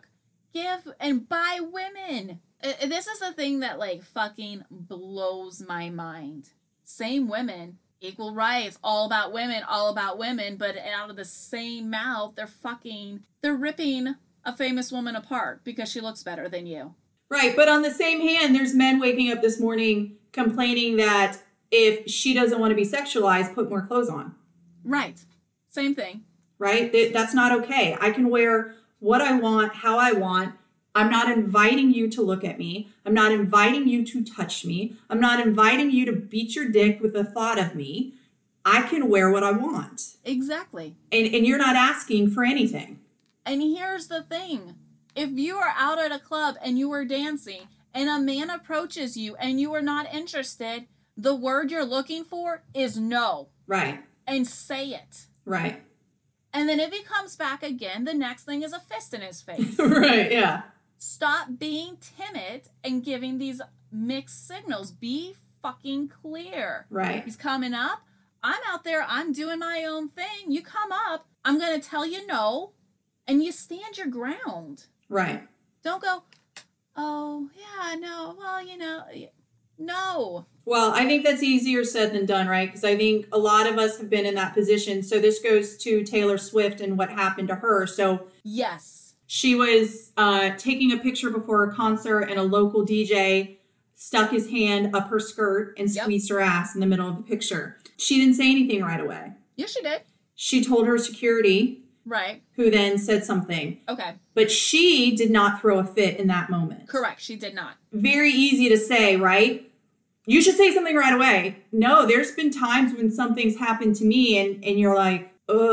S2: By women. This is the thing that like fucking blows my mind. Same women, equal rights, all about women, but out of the same mouth, they're ripping a famous woman apart because she looks better than you.
S3: Right, but on the same hand, there's men waking up this morning complaining that if she doesn't want to be sexualized, put more clothes on.
S2: Right, same thing.
S3: Right, that's not okay. I can wear what I want, how I want. I'm not inviting you to look at me. I'm not inviting you to touch me. I'm not inviting you to beat your dick with the thought of me. I can wear what I want.
S2: Exactly.
S3: And you're not asking for anything.
S2: And here's the thing. If you are out at a club and you are dancing and a man approaches you and you are not interested, the word you're looking for is no.
S3: Right.
S2: And say it.
S3: Right.
S2: And then if he comes back again, the next thing is a fist in his face.
S3: Right, yeah.
S2: Stop being timid and giving these mixed signals. Be fucking clear.
S3: Right.
S2: He's coming up. I'm out there. I'm doing my own thing. You come up. I'm going to tell you no. And you stand your ground.
S3: Right.
S2: Don't go, oh, yeah, no, well, no.
S3: Well, I think that's easier said than done, right? Because I think a lot of us have been in that position. So this goes to Taylor Swift and what happened to her. So
S2: yes,
S3: she was taking a picture before a concert and a local DJ stuck his hand up her skirt and squeezed her ass in the middle of the picture. She didn't say anything right away.
S2: Yes, she did.
S3: She told her security.
S2: Right.
S3: Who then said something.
S2: Okay.
S3: But she did not throw a fit in that moment.
S2: Correct. She did not.
S3: Very easy to say, right? You should say something right away. No, there's been times when something's happened to me and you're like,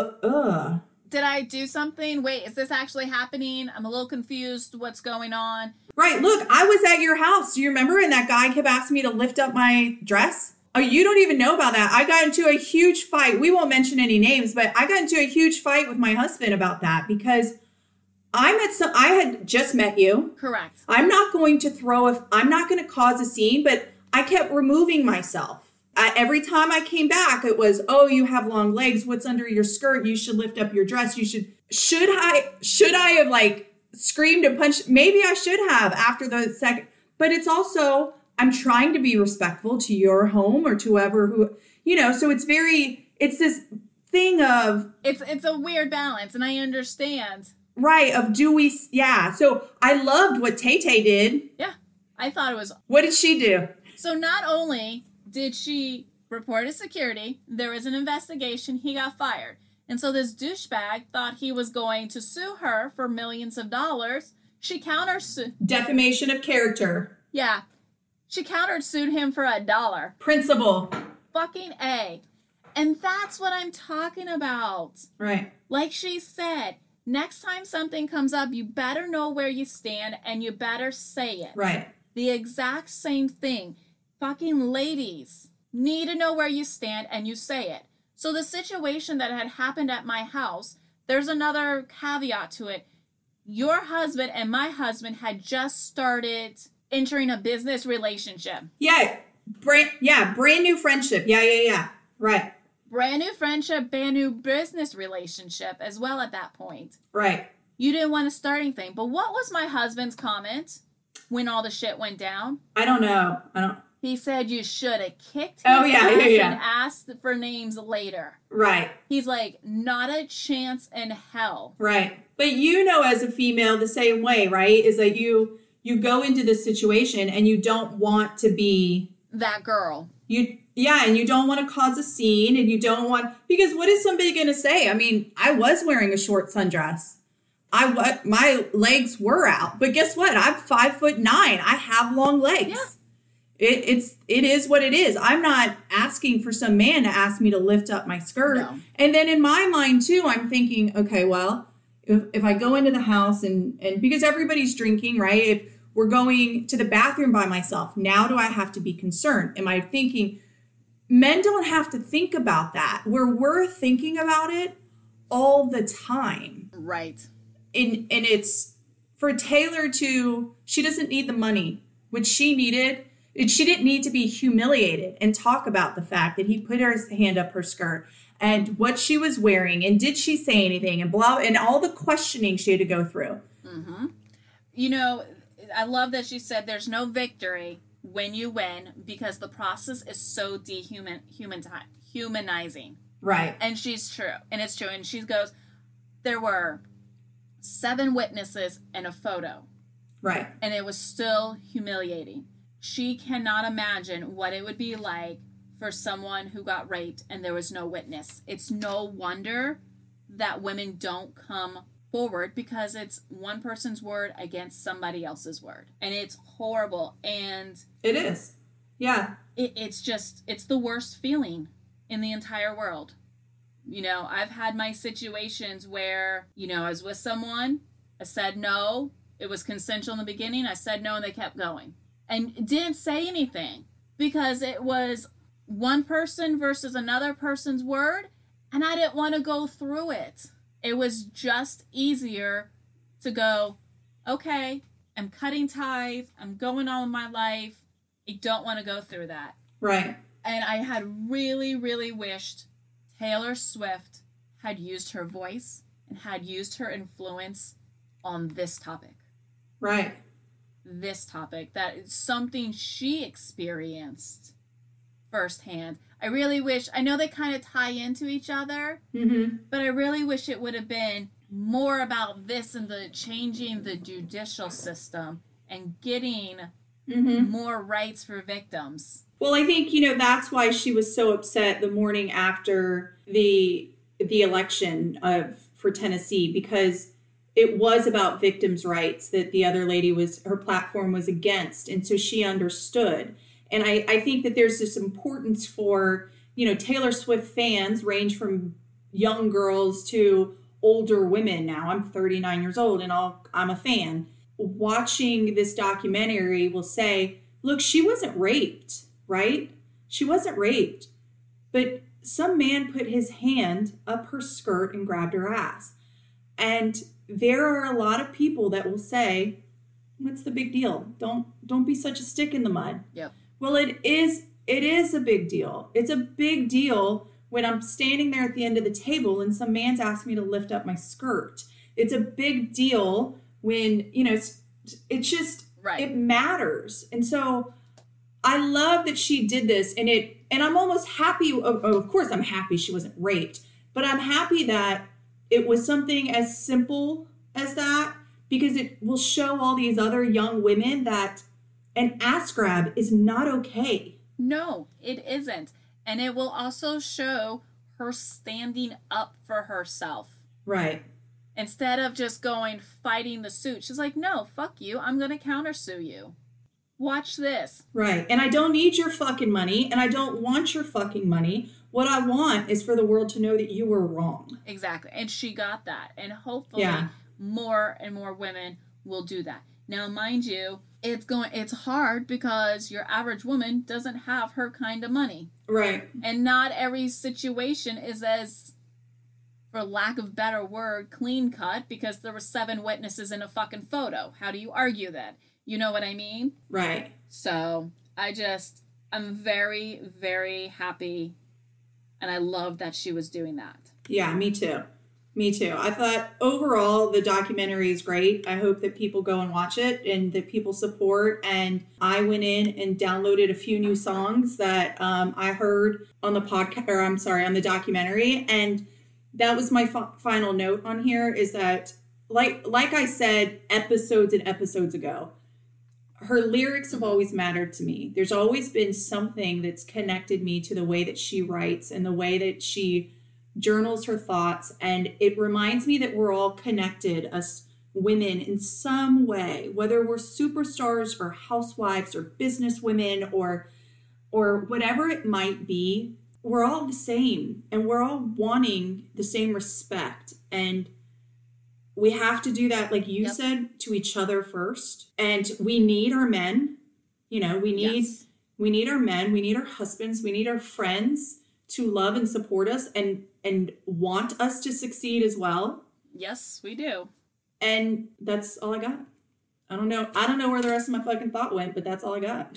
S2: Did I do something? Wait, is this actually happening? I'm a little confused. What's going on?
S3: Right. Look, I was at your house. Do you remember? And that guy kept asking me to lift up my dress. Oh, you don't even know about that. I got into a huge fight. We won't mention any names, but I got into a huge fight with my husband about that because I had just met you.
S2: Correct.
S3: I'm not going to I'm not going to cause a scene, but I kept removing myself. Every time I came back, it was, oh, you have long legs. What's under your skirt? You should lift up your dress. Should I have like screamed and punched? Maybe I should have after the second, but it's also, I'm trying to be respectful to your home or to whoever so it's this thing of.
S2: It's a weird balance, and I understand.
S3: Right, so I loved what Tay-Tay did.
S2: Yeah, I thought it was.
S3: What did she do?
S2: So not only did she report to security, there was an investigation, he got fired. And so this douchebag thought he was going to sue her for millions of dollars. She countersued.
S3: Defamation of character.
S2: Yeah. She countersued him for $1.
S3: Principle.
S2: Fucking A. And that's what I'm talking about.
S3: Right.
S2: Like she said, next time something comes up, you better know where you stand and you better say it.
S3: Right.
S2: The exact same thing. Fucking ladies need to know where you stand and you say it. So the situation that had happened at my house, there's another caveat to it. Your husband and my husband had just started entering a business relationship.
S3: Yeah. Brand new friendship. Yeah. Right.
S2: Brand new friendship, brand new business relationship as well at that point.
S3: Right.
S2: You didn't want to start anything. But what was my husband's comment when all the shit went down?
S3: I don't know.
S2: He said you should have kicked his
S3: ass
S2: and asked for names later.
S3: Right.
S2: He's like, not a chance in hell.
S3: Right. But as a female, the same way, right? Is that you go into this situation and you don't want to be
S2: that girl.
S3: And you don't want to cause a scene and you don't want, because what is somebody going to say? I mean, I was wearing a short sundress. My legs were out, but guess what? I'm 5'9". I have long legs. Yeah. It is what it is. I'm not asking for some man to ask me to lift up my skirt. No. And then in my mind too, I'm thinking, okay, well, if I go into the house and because everybody's drinking, right? If we're going to the bathroom by myself, now do I have to be concerned? Am I thinking, men don't have to think about that. We're thinking about it all the time.
S2: Right.
S3: And it's for Taylor she doesn't need the money, which she needed. She didn't need to be humiliated and talk about the fact that he put her hand up her skirt and what she was wearing and did she say anything and blah, and all the questioning she had to go through.
S2: Mm-hmm. You know, I love that she said there's no victory when you win because the process is so humanizing.
S3: Right.
S2: And she's true. And it's true. And she goes, there were 7 witnesses and a photo.
S3: Right.
S2: And it was still humiliating. She cannot imagine what it would be like for someone who got raped and there was no witness. It's no wonder that women don't come forward because it's one person's word against somebody else's word. And it's horrible. And
S3: it is. Yeah.
S2: It's the worst feeling in the entire world. You know, I've had my situations where, you know, I was with someone, I said no, it was consensual in the beginning, I said no and they kept going. And didn't say anything because it was one person versus another person's word and I didn't want to go through it. It was just easier to go, okay, I'm cutting ties, I'm going on with my life, I don't want to go through that.
S3: Right.
S2: And I had really, really wished Taylor Swift had used her voice and had used her influence on this topic.
S3: Right.
S2: This topic. That is something she experienced firsthand. I really wish, I know they kind of tie into each other, but I really wish it would have been more about this and the changing the judicial system and getting more rights for victims.
S3: Well, I think, you know, that's why she was so upset the morning after the election for Tennessee, because it was about victims' rights that the other lady her platform was against. And so she understood. And I think that there's this importance for, you know, Taylor Swift fans range from young girls to older women now. I'm 39 years old and I'm a fan. Watching this documentary will say, look, she wasn't raped, right? She wasn't raped. But some man put his hand up her skirt and grabbed her ass. And there are a lot of people that will say, what's the big deal? Don't be such a stick in the mud.
S2: Yep.
S3: Well, it is a big deal. It's a big deal when I'm standing there at the end of the table and some man's asked me to lift up my skirt. It's a big deal when, you know, it's just, right. It matters. And so I love that she did this and I'm almost happy. Of course I'm happy she wasn't raped, but I'm happy that it was something as simple as that because it will show all these other young women that an ass grab is not okay.
S2: No, it isn't. And it will also show her standing up for herself.
S3: Right.
S2: Instead of just fighting the suit. She's like, no, fuck you. I'm going to countersue you. Watch this.
S3: Right. And I don't need your fucking money. And I don't want your fucking money. What I want is for the world to know that you were wrong.
S2: Exactly. And she got that. And hopefully more and more women will do that. Now, mind you, it's hard because your average woman doesn't have her kind of money.
S3: Right.
S2: And not every situation is as, for lack of better word, clean cut because there were 7 witnesses in a fucking photo. How do you argue that? You know what I mean?
S3: Right.
S2: So I'm very, very happy and I love that she was doing that.
S3: Yeah, me too. Me too. I thought overall the documentary is great. I hope that people go and watch it and that people support. And I went in and downloaded a few new songs that I heard on the podcast, or I'm sorry, on the documentary. And that was my final note on here is that, like I said, episodes and episodes ago, her lyrics have always mattered to me. There's always been something that's connected me to the way that she writes and the way that she journals her thoughts, and it reminds me that we're all connected, us women, in some way, whether we're superstars or housewives or business women or whatever it might be. We're all the same and we're all wanting the same respect. And we have to do that, like you said, to each other first. And we need our men. You know, we need our men, we need our husbands, we need our friends to love and support us and want us to succeed as well.
S2: Yes, we do.
S3: And that's all I got. I don't know where the rest of my fucking thought went, but that's all I got.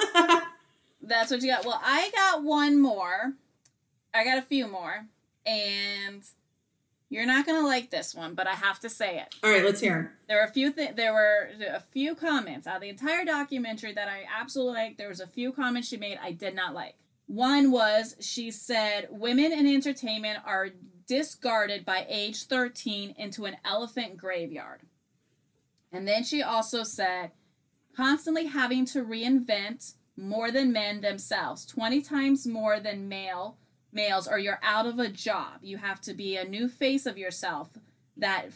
S2: That's what you got. Well, I got one more. I got a few more. And you're not going to like this one, but I have to say it.
S3: All right, let's hear them.
S2: There were a few comments out of the entire documentary that I absolutely liked. There was a few comments she made I did not like. One was, she said, women in entertainment are discarded by age 13 into an elephant graveyard. And then she also said, constantly having to reinvent more than men themselves, 20 times more than males, or you're out of a job. You have to be a new face of yourself that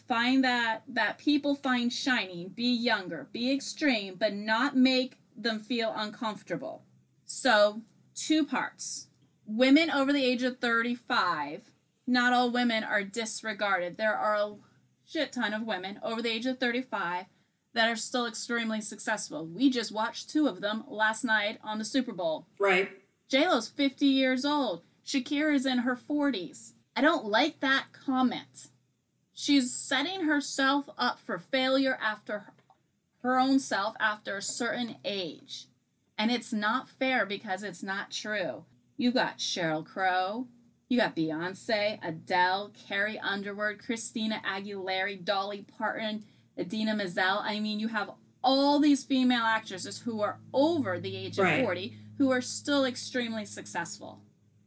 S2: people find shiny. Be younger, be extreme, but not make them feel uncomfortable. So, 2 parts. Women over the age of 35, not all women are disregarded. There are a shit ton of women over the age of 35 that are still extremely successful. We just watched 2 of them last night on the Super Bowl.
S3: Right.
S2: J-Lo's 50 years old. Shakira's in her 40s. I don't like that comment. She's setting herself up for failure after her own self after a certain age. And it's not fair because it's not true. You got Sheryl Crow. You got Beyonce, Adele, Carrie Underwood, Christina Aguilera, Dolly Parton, Idina Menzel. I mean, you have all these female actresses who are over the age of 40 who are still extremely successful.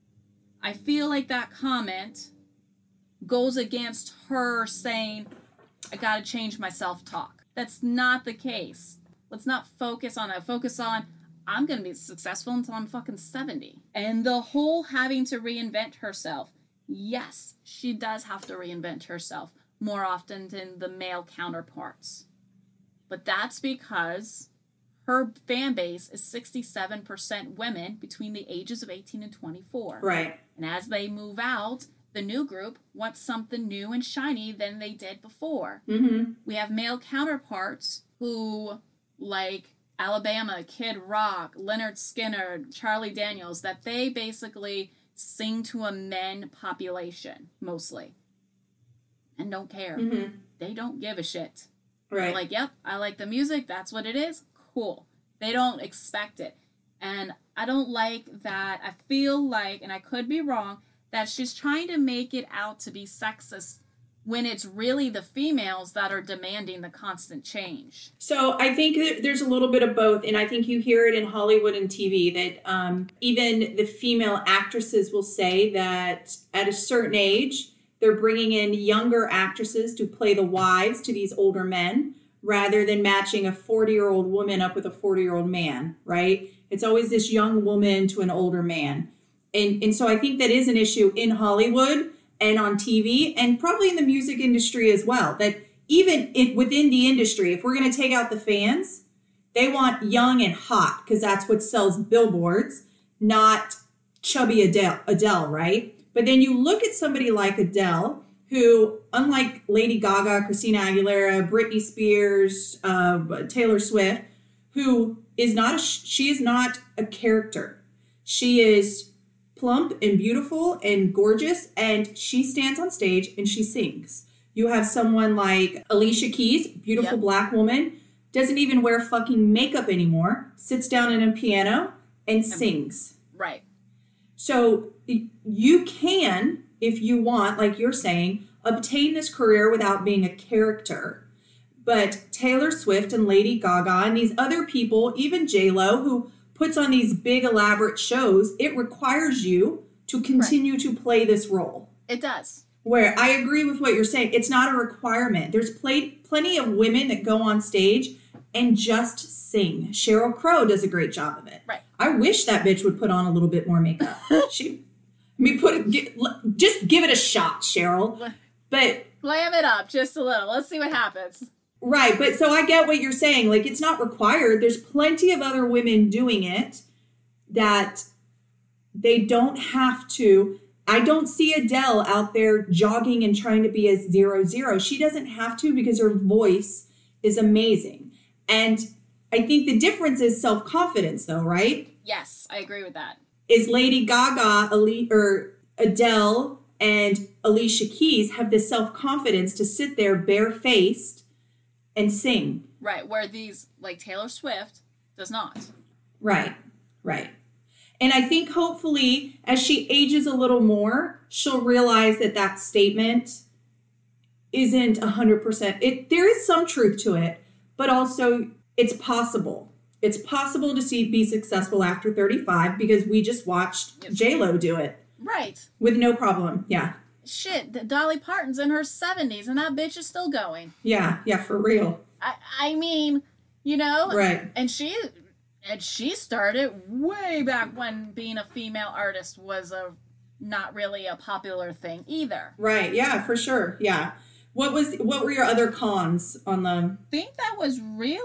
S2: I feel like that comment goes against her saying, I gotta change my self-talk. That's not the case. Let's not focus on that. Focus on, I'm gonna be successful until I'm fucking 70. And the whole having to reinvent herself, yes, she does have to reinvent herself more often than the male counterparts. But that's because her fan base is 67% women between the ages of 18 and 24.
S3: Right.
S2: And as they move out, the new group wants something new and shiny than they did before.
S3: Mm-hmm.
S2: We have male counterparts who, like Alabama, Kid Rock, Leonard Skinner, Charlie Daniels, that they basically sing to a men population, mostly. And don't care.
S3: Mm-hmm.
S2: They don't give a shit.
S3: Right.
S2: They're like, yep, I like the music, that's what it is. Cool. They don't expect it. And I don't like that. I feel like, and I could be wrong, that she's trying to make it out to be sexist when it's really the females that are demanding the constant change.
S3: So I think that there's a little bit of both, and I think you hear it in Hollywood and TV that even the female actresses will say that at a certain age, they're bringing in younger actresses to play the wives to these older men, rather than matching a 40-year-old woman up with a 40-year-old man, right? It's always this young woman to an older man. And so I think that is an issue in Hollywood and on TV and probably in the music industry as well, that even within the industry, if we're going to take out the fans, they want young and hot because that's what sells billboards, not chubby Adele, right? But then you look at somebody like Adele, who, unlike Lady Gaga, Christina Aguilera, Britney Spears, Taylor Swift, who is she is not a character. She is plump and beautiful and gorgeous, and she stands on stage and she sings. You have someone like Alicia Keys, beautiful Black woman, doesn't even wear fucking makeup anymore, sits down at a piano and sings.
S2: Right.
S3: So you can, if you want, like you're saying, obtain this career without being a character. But Taylor Swift and Lady Gaga and these other people, even J-Lo, who puts on these big elaborate shows, it requires you to continue to play this role.
S2: It does.
S3: Where I agree with what you're saying. It's not a requirement. There's plenty of women that go on stage and just sing. Sheryl Crow does a great job of it.
S2: Right.
S3: I wish that bitch would put on a little bit more makeup. Just give it a shot, Cheryl. But
S2: glam it up just a little. Let's see what happens.
S3: Right, but so I get what you're saying. Like, it's not required. There's plenty of other women doing it that they don't have to. I don't see Adele out there jogging and trying to be a 0-0. She doesn't have to because her voice is amazing. And I think the difference is self-confidence, though, right?
S2: Yes, I agree with that.
S3: Is Lady Gaga, Adele, and Alicia Keys have the self-confidence to sit there barefaced and sing.
S2: Right, where these, like Taylor Swift, does not.
S3: Right. And I think hopefully as she ages a little more, she'll realize that statement isn't 100%. There is some truth to it, but also it's possible. It's possible to be successful after 35 because we just watched J-Lo do it.
S2: Right.
S3: With no problem. Yeah.
S2: Shit, Dolly Parton's in her 70s and that bitch is still going.
S3: Yeah, for real.
S2: I mean, you know?
S3: Right.
S2: And she started way back when being a female artist was not really a popular thing either.
S3: Right. Yeah, for sure. Yeah. What were your other cons on the?
S2: I think that was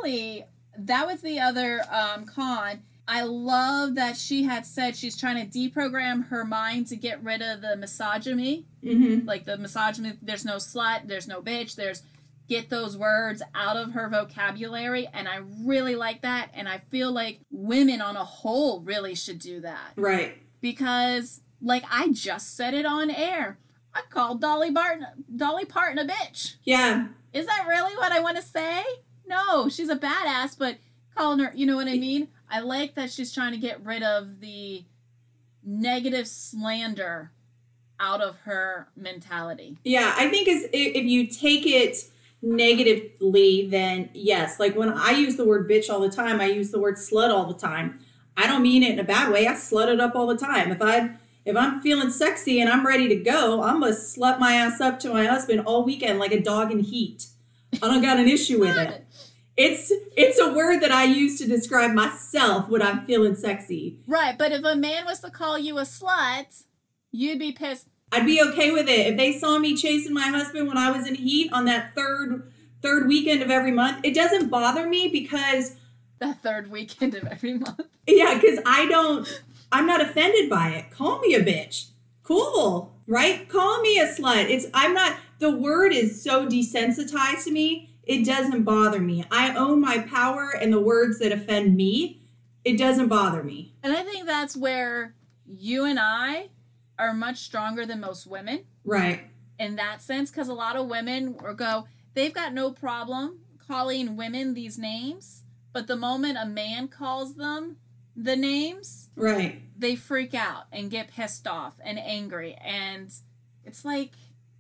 S2: the other con. I love that she had said she's trying to deprogram her mind to get rid of the misogyny.
S3: Mm-hmm.
S2: Like the misogyny, there's no slut, there's no bitch, get those words out of her vocabulary, and I really like that, and I feel like women on a whole really should do that.
S3: Right.
S2: Because, like, I just said it on air. I called Dolly Parton a bitch.
S3: Yeah.
S2: Is that really what I want to say? No, she's a badass, but calling her, you know what I mean? I like that she's trying to get rid of the negative slander out of her mentality.
S3: Yeah, I think if you take it negatively, then yes. Like when I use the word bitch all the time, I use the word slut all the time. I don't mean it in a bad way. I slut it up all the time. If I'm feeling sexy and I'm ready to go, I'm going to slut my ass up to my husband all weekend like a dog in heat. I don't got an issue with it. It's a word that I use to describe myself when I'm feeling sexy.
S2: Right, but if a man was to call you a slut, you'd be pissed.
S3: I'd be okay with it. If they saw me chasing my husband when I was in heat on that third weekend of every month, it doesn't bother me because...
S2: That third weekend of every month?
S3: Yeah, because I'm not offended by it. Call me a bitch. Cool, right? Call me a slut. The word is so desensitized to me, it doesn't bother me. I own my power, and the words that offend me, it doesn't bother me.
S2: And I think that's where you and I are much stronger than most women.
S3: Right.
S2: In that sense, because a lot of women they've got no problem calling women these names, but the moment a man calls them the names,
S3: right,
S2: they freak out and get pissed off and angry. And it's like,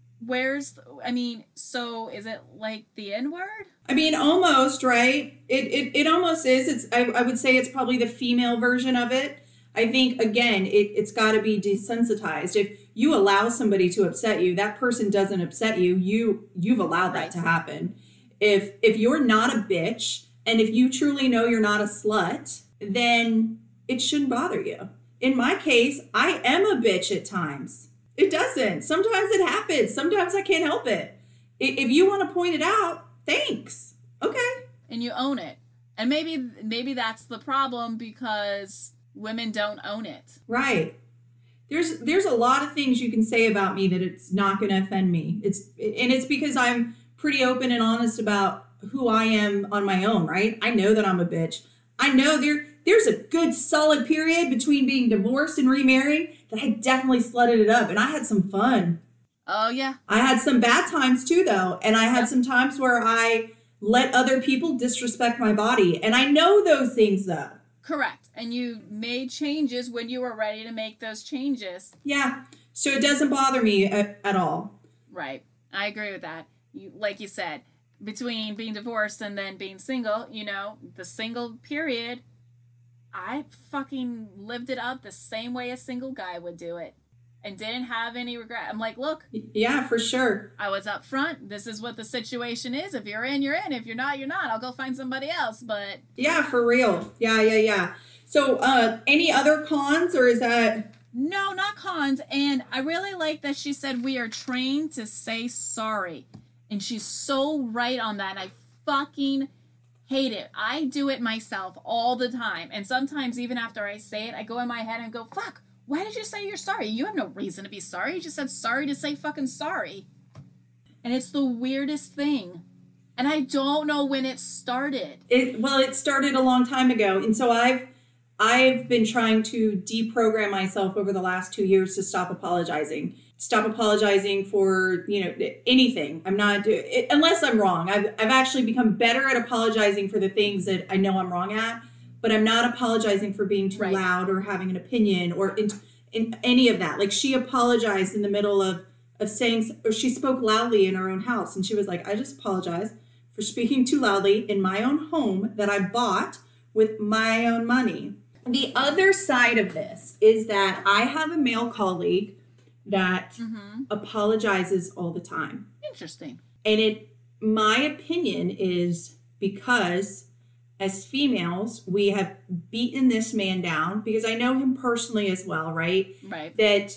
S2: so is it like the N-word?
S3: I mean, almost, right? It almost is. I would say it's probably the female version of it. I think, again, it's got to be desensitized. If you allow somebody to upset you, that person doesn't upset you. You've allowed that to happen. If you're not a bitch, and if you truly know you're not a slut, then it shouldn't bother you. In my case, I am a bitch at times. It doesn't. Sometimes it happens. Sometimes I can't help it. If you want to point it out, thanks. Okay.
S2: And you own it. And maybe that's the problem, because women don't own it.
S3: Right. There's a lot of things you can say about me that it's not going to offend me. It's because I'm pretty open and honest about who I am on my own, right? I know that I'm a bitch. I know there's a good solid period between being divorced and remarrying that I definitely slutted it up, and I had some fun.
S2: Oh, yeah.
S3: I had some bad times too, though, and I had some times where I let other people disrespect my body, and I know those things, though.
S2: Correct. And you made changes when you were ready to make those changes.
S3: Yeah. So it doesn't bother me at all.
S2: Right. I agree with that. Like you said, between being divorced and then being single, the single period, I fucking lived it up the same way a single guy would do it and didn't have any regret. I'm like, look.
S3: Yeah, for sure.
S2: I was up front. This is what the situation is. If you're in, you're in. If you're not, you're not. I'll go find somebody else. But
S3: yeah, for real. Yeah. So any other cons, or is that...
S2: No, not cons. And I really like that she said we are trained to say sorry. And she's so right on that. And I fucking hate it. I do it myself all the time. And sometimes even after I say it, I go in my head and go, fuck, Why did you say you're sorry? You have no reason to be sorry. You just said sorry to say fucking sorry. And it's the weirdest thing. And I don't know when it started.
S3: It started a long time ago. And so I've been trying to deprogram myself over the last 2 years to stop apologizing. Stop apologizing for, anything. I'm not unless I'm wrong. I've actually become better at apologizing for the things that I know I'm wrong at, but I'm not apologizing for being too loud or having an opinion or in any of that. Like, she apologized in the middle of saying, or she spoke loudly in her own house, and she was like, I just apologize for speaking too loudly in my own home that I bought with my own money. The other side of this is that I have a male colleague that apologizes all the time.
S2: Interesting.
S3: And my opinion is because as females, we have beaten this man down, because I know him personally as well, right?
S2: Right.
S3: That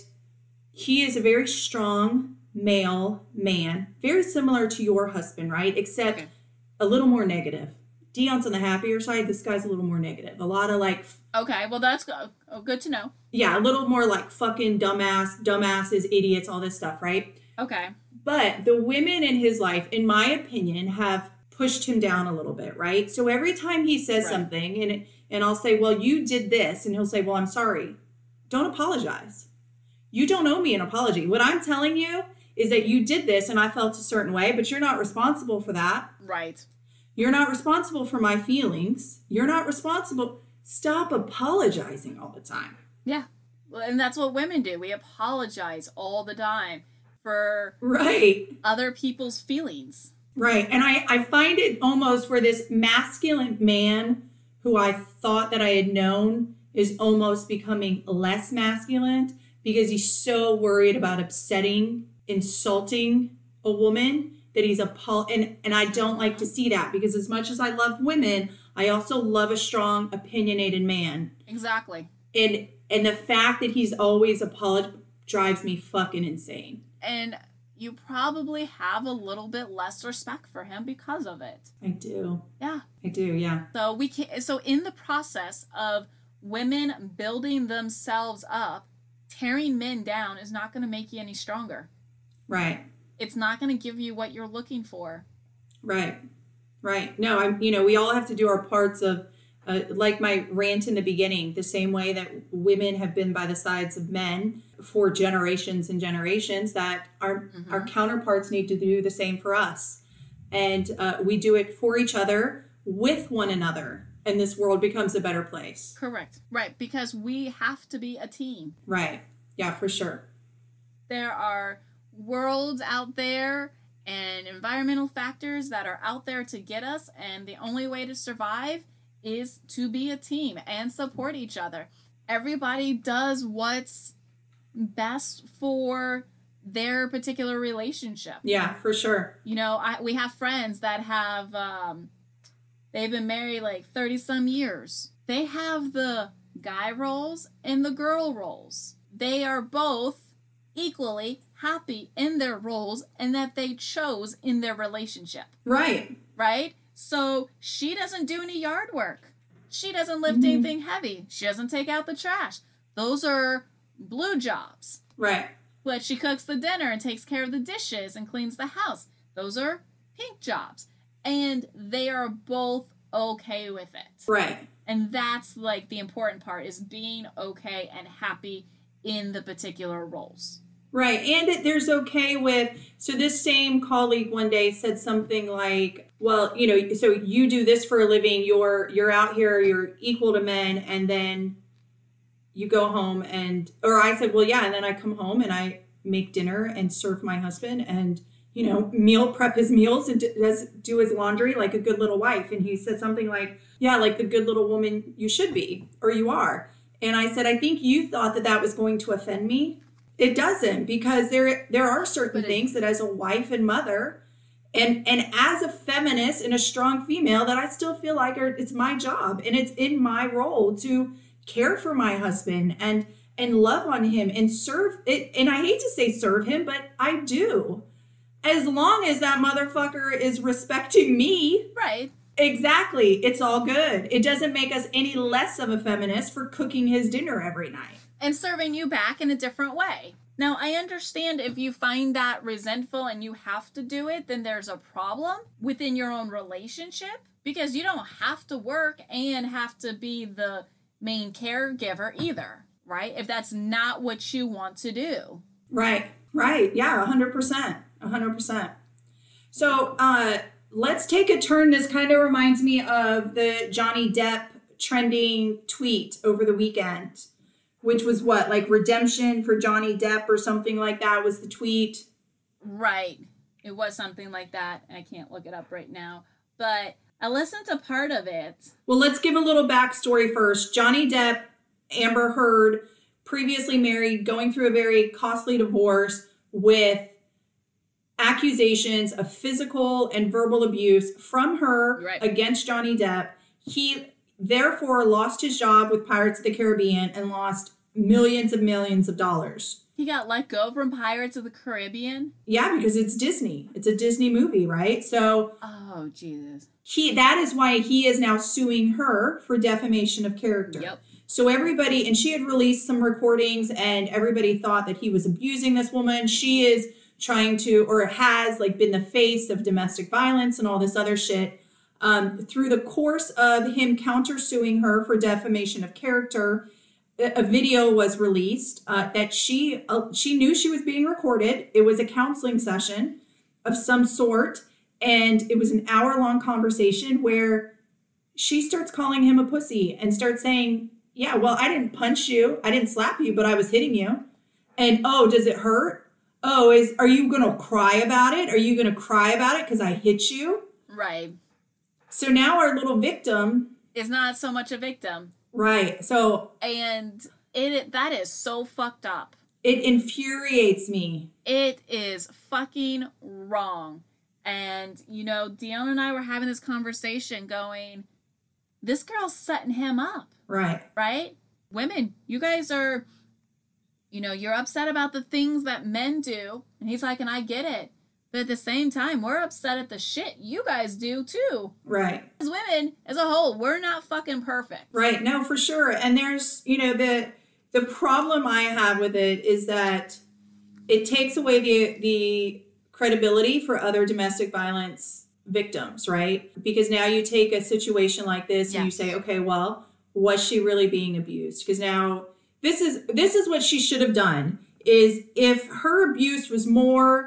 S3: he is a very strong male man, very similar to your husband, right? Except a little more negative. Dion's on the happier side. This guy's a little more negative. A lot of like...
S2: Okay, well, that's good to know.
S3: Yeah, a little more like fucking dumbasses, idiots, all this stuff, right?
S2: Okay.
S3: But the women in his life, in my opinion, have pushed him down a little bit, right? So every time he says something, and I'll say, well, you did this, and he'll say, well, I'm sorry. Don't apologize. You don't owe me an apology. What I'm telling you is that you did this, and I felt a certain way, but you're not responsible for that.
S2: Right.
S3: You're not responsible for my feelings. You're not responsible. Stop apologizing all the time.
S2: Yeah. Well, and that's what women do. We apologize all the time for other people's feelings.
S3: Right. And I find it almost where this masculine man who I thought that I had known is almost becoming less masculine because he's so worried about insulting a woman that he's and I don't like to see that, because as much as I love women, I also love a strong, opinionated man.
S2: Exactly.
S3: And the fact that he's always drives me fucking insane.
S2: And you probably have a little bit less respect for him because of it.
S3: I do.
S2: Yeah.
S3: I do, yeah.
S2: So in the process of women building themselves up, tearing men down is not going to make you any stronger.
S3: Right.
S2: It's not going to give you what you're looking for.
S3: Right. Right. No, we all have to do our parts of, like my rant in the beginning, the same way that women have been by the sides of men for generations and generations, that our counterparts need to do the same for us. And we do it for each other, with one another, and this world becomes a better place.
S2: Correct. Right. Because we have to be a team.
S3: Right. Yeah, for sure.
S2: There are worlds out there and environmental factors that are out there to get us, and the only way to survive is to be a team and support each other. Everybody does what's best for their particular relationship.
S3: Yeah, for sure.
S2: We have friends that have they've been married like 30 some years. They have the guy roles and the girl roles. They are both equally happy in their roles and that they chose in their relationship.
S3: Right.
S2: Right? So she doesn't do any yard work. She doesn't lift anything heavy. She doesn't take out the trash. Those are blue jobs.
S3: Right.
S2: But she cooks the dinner and takes care of the dishes and cleans the house. Those are pink jobs. And they are both okay with it.
S3: Right.
S2: And that's like the important part, is being okay and happy in the particular roles.
S3: Right. And there's okay with, so this same colleague one day said something like, well, so you do this for a living, you're out here, you're equal to men, and then you go home or I said, well, yeah, and then I come home and I make dinner and serve my husband and, meal prep his meals and do his laundry like a good little wife. And he said something like, yeah, like the good little woman you should be, or you are. And I said, I think you thought that was going to offend me. It doesn't, because there are certain things that as a wife and mother and as a feminist and a strong female that I still feel like it's my job and it's in my role to care for my husband and love on him and serve it. And I hate to say serve him, but I do. As long as that motherfucker is respecting me.
S2: Right.
S3: Exactly. It's all good. It doesn't make us any less of a feminist for cooking his dinner every night.
S2: And serving you back in a different way. Now, I understand if you find that resentful and you have to do it, then there's a problem within your own relationship, because you don't have to work and have to be the main caregiver either, right? If that's not what you want to do.
S3: Right. Yeah, 100%. 100%. So let's take a turn. This kind of reminds me of the Johnny Depp trending tweet over the weekend, which was what, like redemption for Johnny Depp or something like that was the tweet.
S2: Right. It was something like that. I can't look it up right now, but I listened to part of it.
S3: Well, let's give a little backstory first. Johnny Depp, Amber Heard, previously married, going through a very costly divorce with accusations of physical and verbal abuse from her against Johnny Depp. He therefore lost his job with Pirates of the Caribbean and lost millions of dollars.
S2: He got let go from Pirates of the Caribbean?
S3: Yeah, because it's Disney. It's a Disney movie, right? So,
S2: oh, Jesus.
S3: That is why he is now suing her for defamation of character.
S2: Yep.
S3: So everybody, and she had released some recordings and everybody thought that he was abusing this woman. She is trying to, or has like been the face of domestic violence and all this other shit. Through the course of him countersuing her for defamation of character, a video was released that she knew she was being recorded. It was a counseling session of some sort, and it was an hour-long conversation where she starts calling him a pussy and starts saying, yeah, well, I didn't punch you, I didn't slap you, but I was hitting you. And, oh, does it hurt? Oh, are you going to cry about it? Are you going to cry about it because I hit you?
S2: Right.
S3: So now our little victim
S2: is not so much a victim.
S3: Right. So,
S2: and that is so fucked up.
S3: It infuriates me.
S2: It is fucking wrong. And, Dion and I were having this conversation going, this girl's setting him up.
S3: Right.
S2: Right? Women, you guys are, you're upset about the things that men do. And he's like, and I get it. But at the same time, we're upset at the shit you guys do too.
S3: Right.
S2: As women, as a whole, we're not fucking perfect.
S3: Right. No, for sure. And there's, the problem I have with it is that it takes away the credibility for other domestic violence victims, right? Because now you take a situation like this and you say, okay, well, was she really being abused? Because now this is what she should have done, is if her abuse was more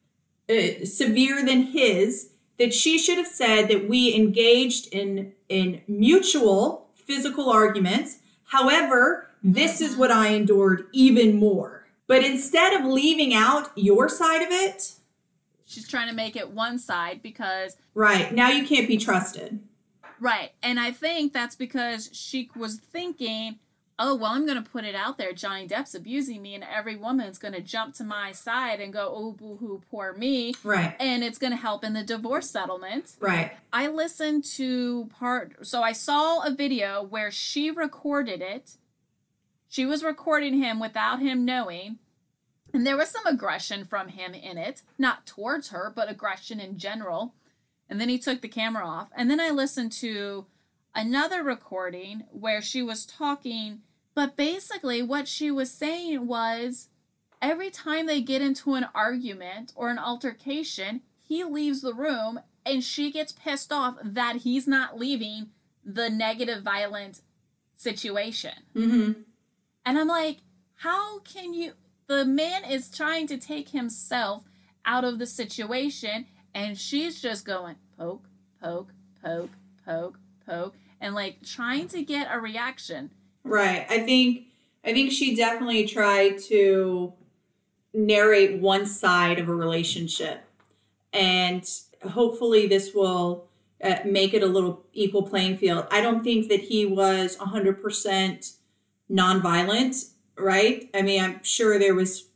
S3: severe than his, that she should have said that we engaged in mutual physical arguments. However, this is what I endured even more. But instead of leaving out your side of it,
S2: she's trying to make it one side because...
S3: Right. Now you can't be trusted.
S2: Right. And I think that's because she was thinking, oh, well, I'm going to put it out there. Johnny Depp's abusing me, and every woman's going to jump to my side and go, oh, boo-hoo, poor me.
S3: Right.
S2: And it's going to help in the divorce settlement.
S3: Right.
S2: I listened to so I saw a video where she recorded it. She was recording him without him knowing. And there was some aggression from him in it. Not towards her, but aggression in general. And then he took the camera off. And then I listened to another recording where she was talking. But basically what she was saying was every time they get into an argument or an altercation, he leaves the room and she gets pissed off that he's not leaving the negative, violent situation.
S3: Mm-hmm.
S2: And I'm like, how can you... The man is trying to take himself out of the situation, and she's just going poke, poke, poke, poke, poke, and like trying to get a reaction.
S3: Right. I think she definitely tried to narrate one side of a relationship, and hopefully this will make it a little equal playing field. I don't think that he was 100% nonviolent. Right? I mean, I'm sure there was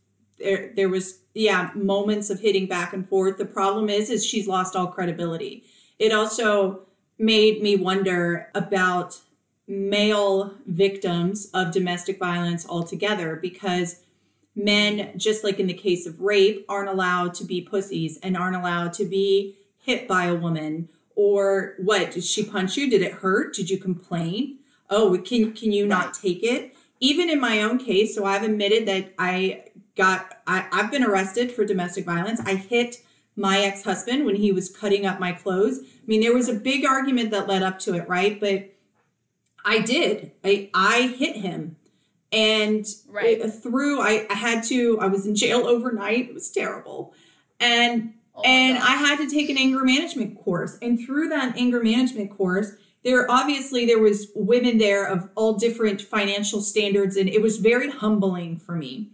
S3: moments of hitting back and forth. The problem is she's lost all credibility. It also made me wonder about male victims of domestic violence altogether, because men, just like in the case of rape, aren't allowed to be pussies and aren't allowed to be hit by a woman Or what? Did she punch you? Did it hurt? Did you complain? Oh, can you not take it? Even in my own case, so I've admitted that I've been arrested for domestic violence. I hit my ex-husband when he was cutting up my clothes. I mean, there was a big argument that led up to it, right? But I did. I hit him. And I was in jail overnight. It was terrible. And I had to take an anger management course. And through that anger management course, there was women there of all different financial standards. And it was very humbling for me.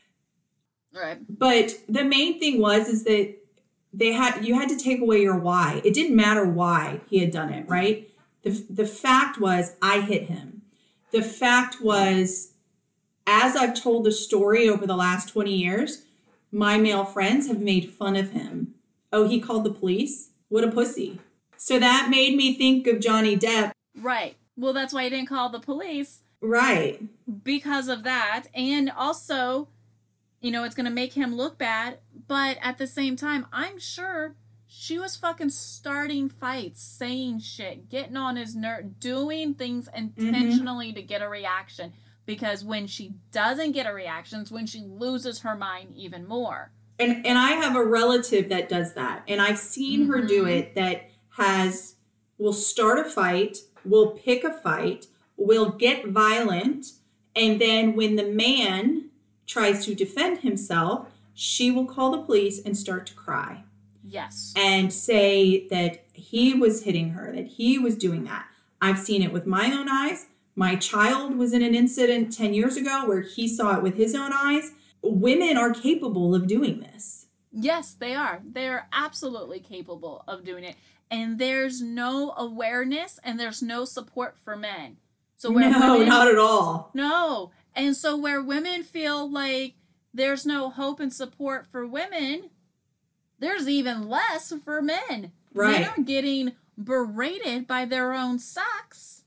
S2: Right.
S3: But the main thing is that you had to take away your why. It didn't matter why he had done it, right? The fact was I hit him. The fact was, as I've told the story over the last 20 years, my male friends have made fun of him. Oh, he called the police? What a pussy. So that made me think of Johnny Depp.
S2: Right. Well, that's why he didn't call the police.
S3: Right.
S2: Because of that. And also, it's going to make him look bad. But at the same time, I'm sure she was fucking starting fights, saying shit, getting on his nerve, doing things intentionally to get a reaction. Because when she doesn't get a reaction, it's when she loses her mind even more.
S3: And I have a relative that does that. And I've seen her do it, that will start a fight, will pick a fight, will get violent. And then when the man tries to defend himself, she will call the police and start to cry.
S2: Yes.
S3: And say that he was hitting her, that he was doing that. I've seen it with my own eyes. My child was in an incident 10 years ago where he saw it with his own eyes. Women are capable of doing this.
S2: Yes, they are. They're absolutely capable of doing it. And there's no awareness and there's no support for men. So
S3: not at all.
S2: No. And so where women feel like there's no hope and support for women, there's even less for men.
S3: Right.
S2: Men are getting berated by their own sex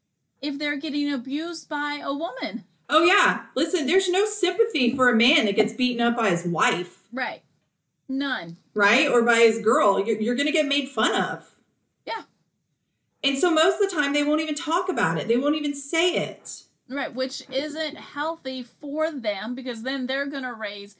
S2: if they're getting abused by a woman.
S3: Oh, yeah. Listen, there's no sympathy for a man that gets beaten up by his wife.
S2: Right. None.
S3: Right? Or by his girl. You're going to get made fun of.
S2: Yeah.
S3: And so most of the time, they won't even talk about it. They won't even say it.
S2: Right, which isn't healthy for them, because then they're going to raise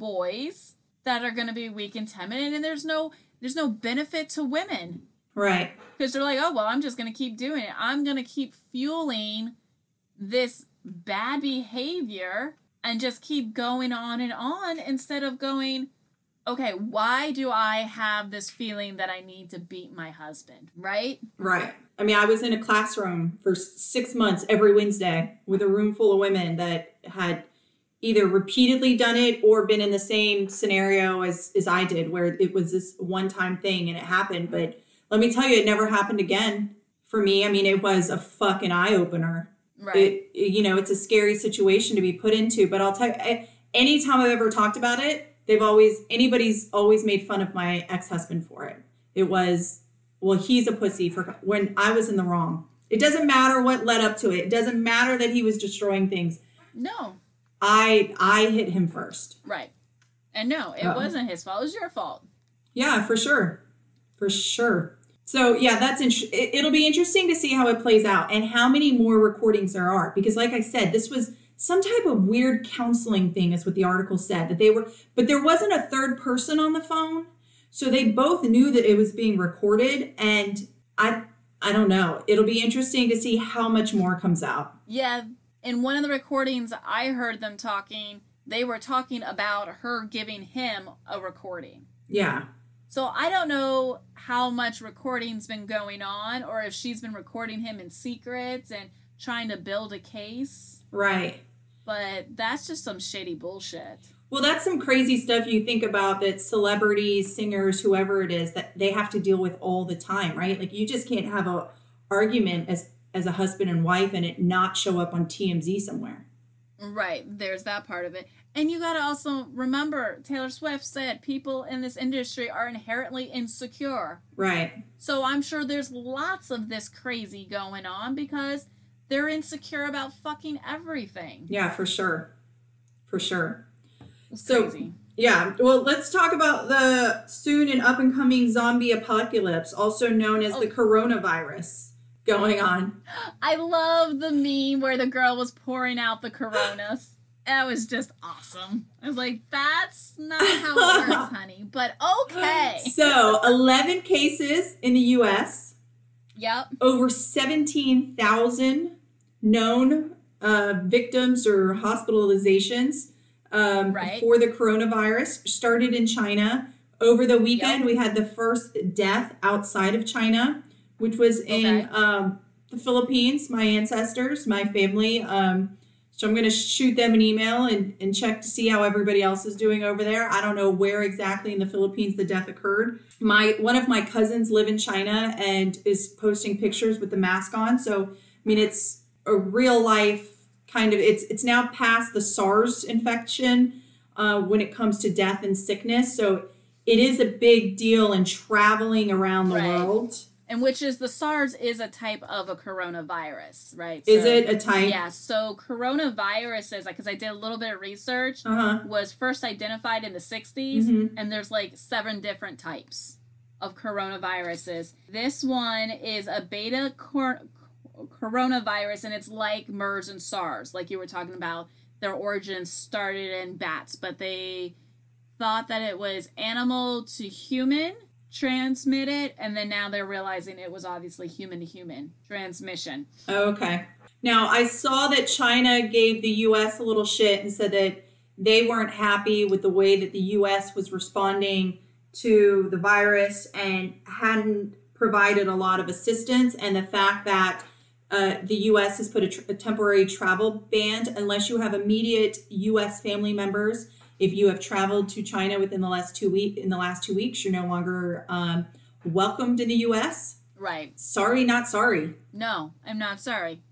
S2: boys that are going to be weak and timid, and there's no benefit to women.
S3: Right.
S2: Because they're like, oh, well, I'm just going to keep doing it. I'm going to keep fueling this bad behavior and just keep going on instead of going, okay, why do I have this feeling that I need to beat my husband, right?
S3: Right. I mean, I was in a classroom for 6 months every Wednesday with a room full of women that had either repeatedly done it or been in the same scenario as I did, where it was this one-time thing and it happened. But let me tell you, it never happened again for me. I mean, it was a fucking eye-opener.
S2: Right.
S3: It's a scary situation to be put into. But I'll tell you, anytime I've ever talked about it, anybody's always made fun of my ex-husband for it. It was, well, he's a pussy for when I was in the wrong. It doesn't matter what led up to it. It doesn't matter that he was destroying things.
S2: No.
S3: I hit him first.
S2: Right. And no, it wasn't his fault. It was your fault.
S3: Yeah, for sure. For sure. So, yeah, it'll be interesting to see how it plays out and how many more recordings there are. Because like I said, this was some type of weird counseling thing is what the article said. But there wasn't a third person on the phone. So they both knew that it was being recorded. And I don't know. It'll be interesting to see how much more comes out.
S2: Yeah. In one of the recordings, I heard them talking. They were talking about her giving him a recording.
S3: Yeah.
S2: So I don't know how much recording's been going on or if she's been recording him in secret and trying to build a case.
S3: Right.
S2: But that's just some shady bullshit.
S3: Well, that's some crazy stuff you think about that celebrities, singers, whoever it is, that they have to deal with all the time, right? Like you just can't have a argument as a husband and wife and it not show up on TMZ somewhere.
S2: Right. There's that part of it. And you got to also remember, Taylor Swift said people in this industry are inherently insecure.
S3: Right.
S2: So I'm sure there's lots of this crazy going on because they're insecure about fucking everything.
S3: Yeah, for sure. For sure.
S2: It's
S3: so
S2: crazy.
S3: Yeah, well, let's talk about the soon and up-and-coming zombie apocalypse, also known as the coronavirus, going on.
S2: I love the meme where the girl was pouring out the coronas. That was just awesome. I was like, that's not how it works, honey, but okay.
S3: So, 11 cases in the U.S.
S2: Yep.
S3: Over 17,000 known victims or hospitalizations for the coronavirus. Started in China. Over the weekend, we had the first death outside of China, which was in the Philippines. My ancestors, my family. So I'm going to shoot them an email and check to see how everybody else is doing over there. I don't know where exactly in the Philippines the death occurred. One of my cousins live in China and is posting pictures with the mask on. So, I mean, it's a real life kind of, it's now past the SARS infection when it comes to death and sickness. So it is a big deal in traveling around the world.
S2: And which is the SARS is a type of a coronavirus, right?
S3: Is it a type?
S2: Yeah. So coronaviruses, because I did a little bit of research, was first identified in the 60s, and there's like 7 different types of coronaviruses. This one is a beta coronavirus, and it's like MERS and SARS, like you were talking about. Their origins started in bats, but they thought that it was animal to human transmitted, and then now they're realizing it was obviously human to human transmission.
S3: Okay. Now, I saw that China gave the U.S. a little shit and said that they weren't happy with the way that the U.S. was responding to the virus and hadn't provided a lot of assistance, and the fact that the U.S. has put a temporary travel ban unless you have immediate U.S. family members. If you have traveled to China within the last 2 weeks, you're no longer welcomed in the U.S.
S2: Right.
S3: Sorry, not sorry.
S2: No, I'm not sorry.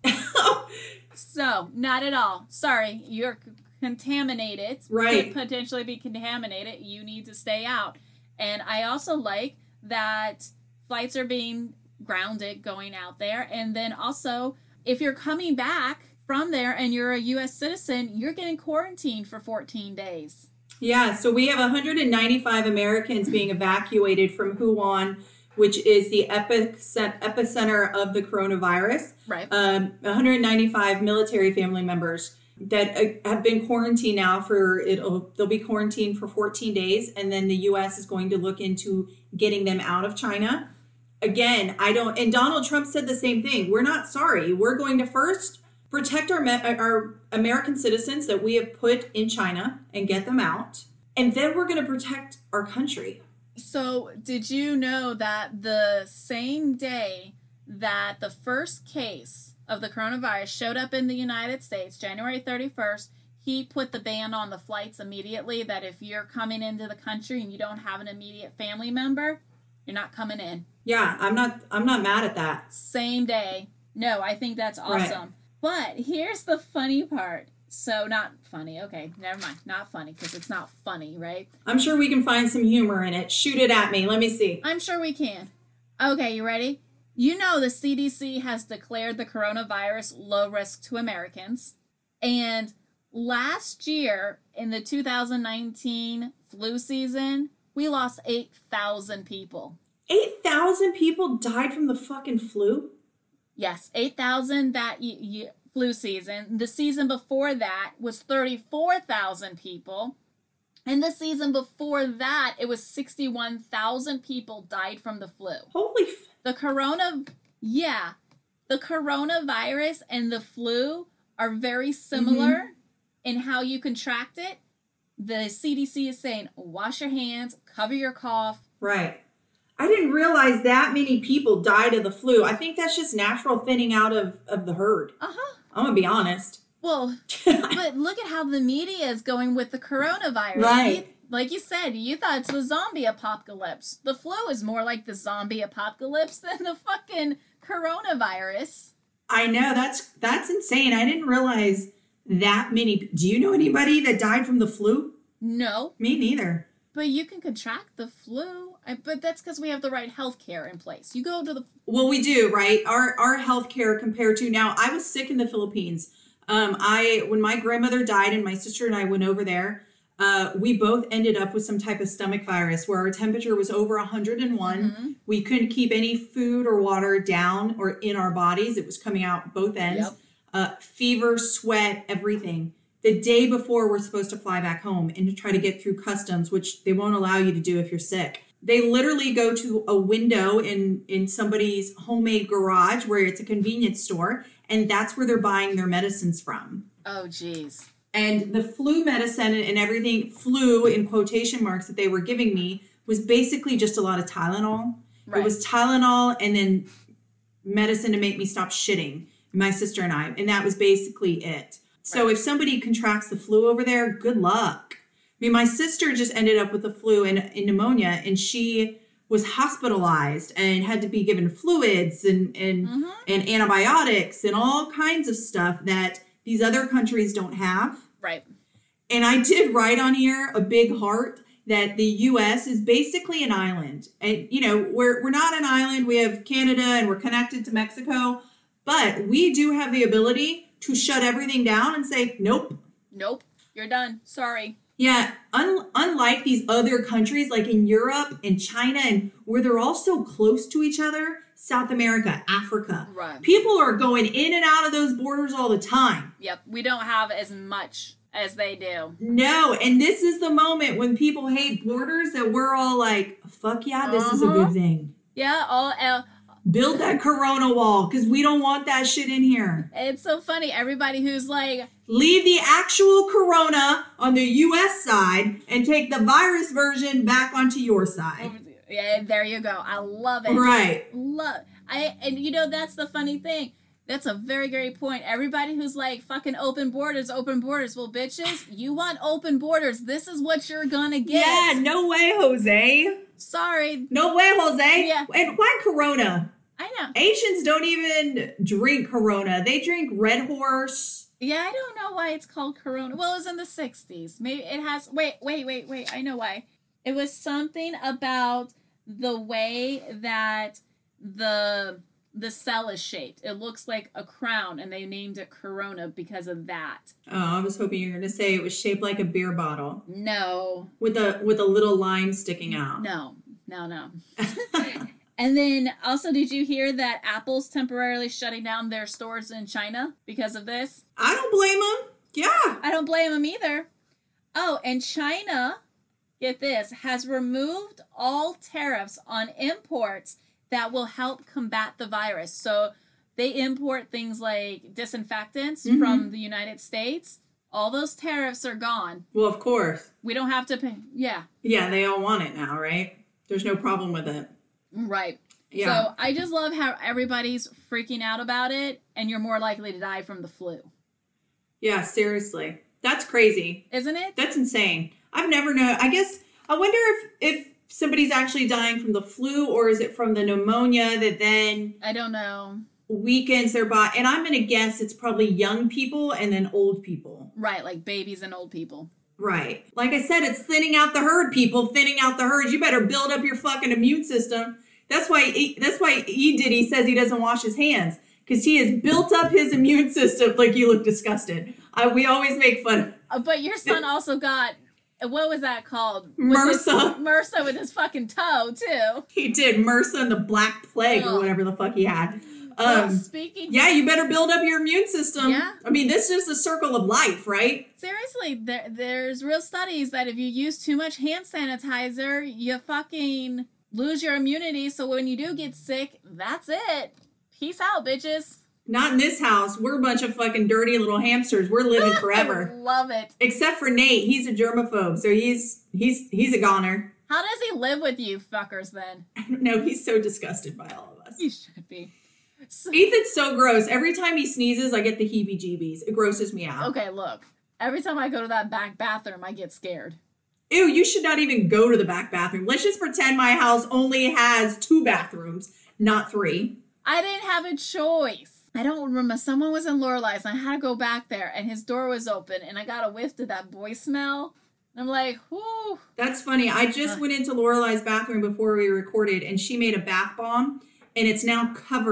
S2: So, not at all. Sorry, you're contaminated.
S3: Right.
S2: Could potentially be contaminated. You need to stay out. And I also like that flights are being grounded going out there. And then also, if you're coming back from there and you're a U.S. citizen, you're getting quarantined for 14 days. Yeah,
S3: so we have 195 Americans being evacuated from Wuhan, which is the epicenter of the coronavirus.
S2: Right.
S3: 195 military family members that have been quarantined now they'll be quarantined for 14 days, and then the U.S. is going to look into getting them out of China. Again, and Donald Trump said the same thing. We're not sorry. We're going to first protect our American citizens that we have put in China and get them out. And then we're going to protect our country.
S2: So did you know that the same day that the first case of the coronavirus showed up in the United States, January 31st, he put the ban on the flights immediately, that if you're coming into the country and you don't have an immediate family member, you're not coming in.
S3: Yeah, I'm not mad at that.
S2: Same day. No, I think that's awesome. Right. But here's the funny part. So not funny. Okay, never mind. Not funny, because it's not funny, right?
S3: I'm sure we can find some humor in it. Shoot it at me. Let me see.
S2: I'm sure we can. Okay, you ready? You know the CDC has declared the coronavirus low risk to Americans. And last year, in the 2019 flu season, we lost 8,000 people.
S3: 8,000 people died from the fucking flu?
S2: Yes, 8,000 that flu season. The season before that was 34,000 people. And the season before that, it was 61,000 people died from the flu.
S3: Holy
S2: The coronavirus and the flu are very similar in how you contract it. The CDC is saying, wash your hands, cover your cough.
S3: Right. I didn't realize that many people died of the flu. I think that's just natural thinning out of the herd.
S2: Uh-huh.
S3: I'm going to be honest.
S2: Well, but look at how the media is going with the coronavirus.
S3: Right.
S2: Like you said, you thought it's the zombie apocalypse. The flu is more like the zombie apocalypse than the fucking coronavirus.
S3: I know, that's insane. I didn't realize that many. Do you know anybody that died from the flu?
S2: No.
S3: Me neither.
S2: But you can contract the flu. But that's because we have the right health care in place. You go to the...
S3: Well, we do, right? Our health care compared to... Now, I was sick in the Philippines. When my grandmother died and my sister and I went over there, we both ended up with some type of stomach virus where our temperature was over 101.
S2: Mm-hmm.
S3: We couldn't keep any food or water down or in our bodies. It was coming out both ends. Fever, sweat, everything. The day before we're supposed to fly back home and to try to get through customs, which they won't allow you to do if you're sick. They literally go to a window in somebody's homemade garage where it's a convenience store, and that's where they're buying their medicines from.
S2: Oh, geez.
S3: And the flu medicine and everything, flu in quotation marks, that they were giving me was basically just a lot of Tylenol.
S2: Right.
S3: It was Tylenol and then medicine to make me stop shitting, my sister and I. And that was basically it. So if somebody contracts the flu over there, good luck. I mean, my sister just ended up with the flu and pneumonia, and she was hospitalized and had to be given fluids and antibiotics and all kinds of stuff that these other countries don't have.
S2: Right.
S3: And I did write on here a big heart that the U.S. is basically an island. And, you know, we're not an island. We have Canada and we're connected to Mexico. But we do have the ability to shut everything down and say, nope.
S2: Nope. You're done. Sorry.
S3: Yeah. Unlike these other countries like in Europe and China, and where they're all so close to each other, South America, Africa.
S2: Right.
S3: People are going in and out of those borders all the time.
S2: Yep. We don't have as much as they do.
S3: No. And this is the moment when people hate borders that we're all like, fuck yeah, this is a good thing.
S2: Yeah.
S3: Build that Corona wall because we don't want that shit in here.
S2: It's so funny. Everybody who's like,
S3: leave the actual Corona on the U.S. side and take the virus version back onto your side.
S2: Yeah, there you go. I love it.
S3: Right.
S2: And you know, that's the funny thing. That's a very great point. Everybody who's like, fucking open borders. Well, bitches, you want open borders. This is what you're gonna get.
S3: Yeah, no way, Jose.
S2: Sorry.
S3: No way, Jose.
S2: Yeah.
S3: And why Corona?
S2: I know.
S3: Asians don't even drink Corona. They drink Red Horse.
S2: Yeah, I don't know why it's called Corona. Well, it was in the 60s. Maybe it has... Wait. I know why. It was something about the way that the cell is shaped. It looks like a crown, and they named it Corona because of that.
S3: Oh, I was hoping you were going to say it was shaped like a beer bottle.
S2: No.
S3: With a little line sticking out.
S2: No. And then, also, did you hear that Apple's temporarily shutting down their stores in China because of this?
S3: I don't blame them. Yeah.
S2: I don't blame them either. Oh, and China, get this, has removed all tariffs on imports that will help combat the virus. So they import things like disinfectants from the United States. All those tariffs are gone.
S3: Well, of course.
S2: We don't have to pay. Yeah.
S3: Yeah, they all want it now, right? There's no problem with it.
S2: Right.
S3: Yeah.
S2: So I just love how everybody's freaking out about it, and you're more likely to die from the flu.
S3: Yeah, seriously. That's crazy.
S2: Isn't it?
S3: That's insane. I've never known. I wonder if somebody's actually dying from the flu, or is it from the pneumonia that then...
S2: I don't know.
S3: Weakens their body. And I'm going to guess it's probably young people and then old people.
S2: Right, like babies and old people.
S3: Right. Like I said, it's thinning out the herd, people. Thinning out the herd. You better build up your fucking immune system. That's why E. Diddy says he doesn't wash his hands. Because he has built up his immune system. Like, you look disgusted. We always make fun.
S2: But your son also got, what was that called?
S3: MRSA.
S2: MRSA with his fucking toe, too.
S3: He did. MRSA and the Black Plague or whatever the fuck he had.
S2: Speaking...
S3: Yeah, you better build up your immune system.
S2: Yeah.
S3: I mean, this is the circle of life, right?
S2: Seriously, there's real studies that if you use too much hand sanitizer, you fucking lose your immunity. So when you do get sick, that's it. Peace out, bitches.
S3: Not in this house. We're a bunch of fucking dirty little hamsters. We're living forever.
S2: I love it.
S3: Except for Nate. He's a germaphobe, so he's a goner.
S2: How does he live with you fuckers then?
S3: I don't know. He's so disgusted by all of us.
S2: You should be.
S3: Ethan's so gross. Every time he sneezes, I get the heebie-jeebies. It grosses me out.
S2: Okay, look. Every time I go to that back bathroom, I get scared.
S3: Ew, you should not even go to the back bathroom. Let's just pretend my house only has 2 bathrooms, not 3.
S2: I didn't have a choice. I don't remember. Someone was in Lorelai's, and I had to go back there, and his door was open, and I got a whiff of that boy smell. And I'm like, whoo.
S3: That's funny. I just went into Lorelai's bathroom before we recorded, and she made a bath bomb, and it's now covered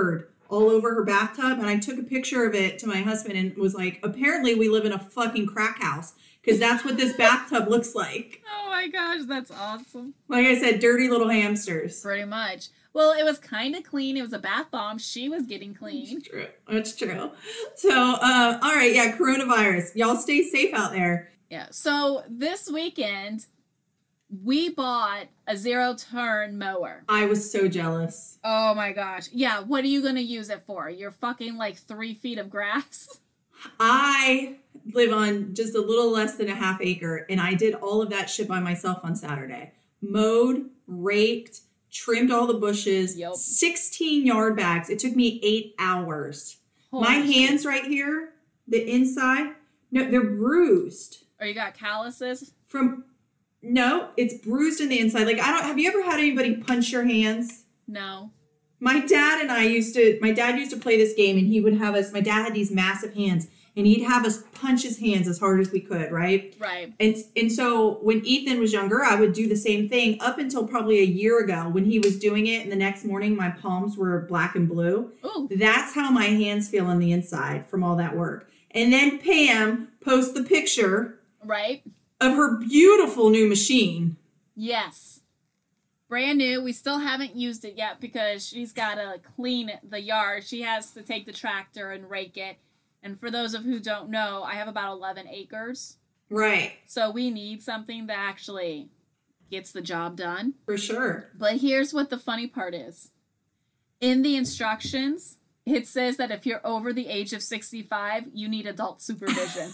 S3: all over her bathtub. And I took a picture of it to my husband and was like, apparently we live in a fucking crack house because that's what this bathtub looks like.
S2: Oh my gosh, that's awesome.
S3: Like I said, dirty little hamsters.
S2: Pretty much. Well, it was kind of clean. It was a bath bomb. She was getting clean.
S3: It's true. It's true. So, all right. Yeah, coronavirus. Y'all stay safe out there.
S2: Yeah. So this weekend, we bought a 0-turn mower.
S3: I was so jealous.
S2: Oh my gosh. Yeah. What are you going to use it for? You're fucking like 3 feet of grass?
S3: I live on just a little less than a half acre, and I did all of that shit by myself on Saturday. Mowed, raked, trimmed all the bushes, 16 yard bags. It took me 8 hours. My hands right here, the inside, no, they're bruised.
S2: Or you got calluses?
S3: No, it's bruised in the inside. Like, have you ever had anybody punch your hands?
S2: No.
S3: My dad used to play this game, and he would have us, my dad had these massive hands, and he'd have us punch his hands as hard as we could, right?
S2: Right.
S3: And so when Ethan was younger, I would do the same thing up until probably a year ago when he was doing it, and the next morning my palms were black and blue.
S2: Ooh.
S3: That's how my hands feel on the inside from all that work. And then Pam posts the picture
S2: right
S3: of her beautiful new machine.
S2: Yes. Brand new. We still haven't used it yet because she's got to clean the yard. She has to take the tractor and rake it. And for those of who don't know, I have about 11 acres.
S3: Right.
S2: So we need something that actually gets the job done.
S3: For sure.
S2: But here's what the funny part is. In the instructions, it says that if you're over the age of 65, you need adult supervision.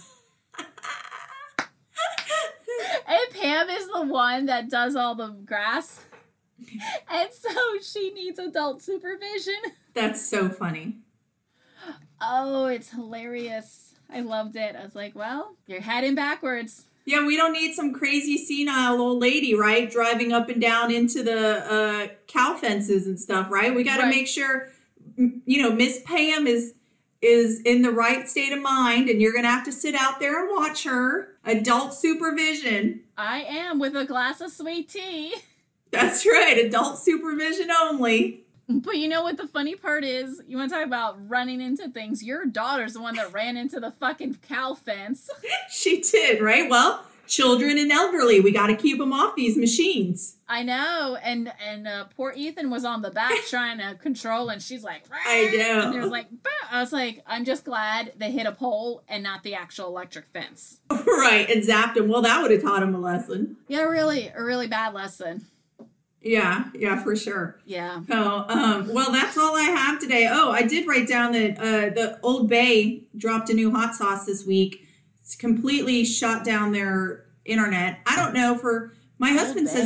S2: And Pam is the one that does all the grass. And so she needs adult supervision.
S3: That's so funny.
S2: Oh, it's hilarious. I loved it. I was like, well, you're heading backwards.
S3: Yeah, we don't need some crazy senile old lady, right? Driving up and down into the cow fences and stuff, right? We got to make sure, Miss Pam is in the right state of mind, and you're going to have to sit out there and watch her. Adult supervision.
S2: I am, with a glass of sweet tea.
S3: That's right. Adult supervision only.
S2: But you know what the funny part is? You want to talk about running into things? Your daughter's the one that ran into the fucking cow fence.
S3: She did, right? Well, children and elderly, we got to keep them off these machines.
S2: I know. And poor Ethan was on the back trying to control, and she's like, Rah!
S3: I know.
S2: And there's like, bah! I was like, I'm just glad they hit a pole and not the actual electric fence.
S3: Right, and zapped him. Well, that would have taught him a lesson.
S2: Yeah, a really bad lesson.
S3: Yeah, for sure.
S2: Yeah.
S3: So, well, that's all I have today. Oh, I did write down that the Old Bay dropped a new hot sauce this week. It's completely shut down their internet. I don't know. My husband says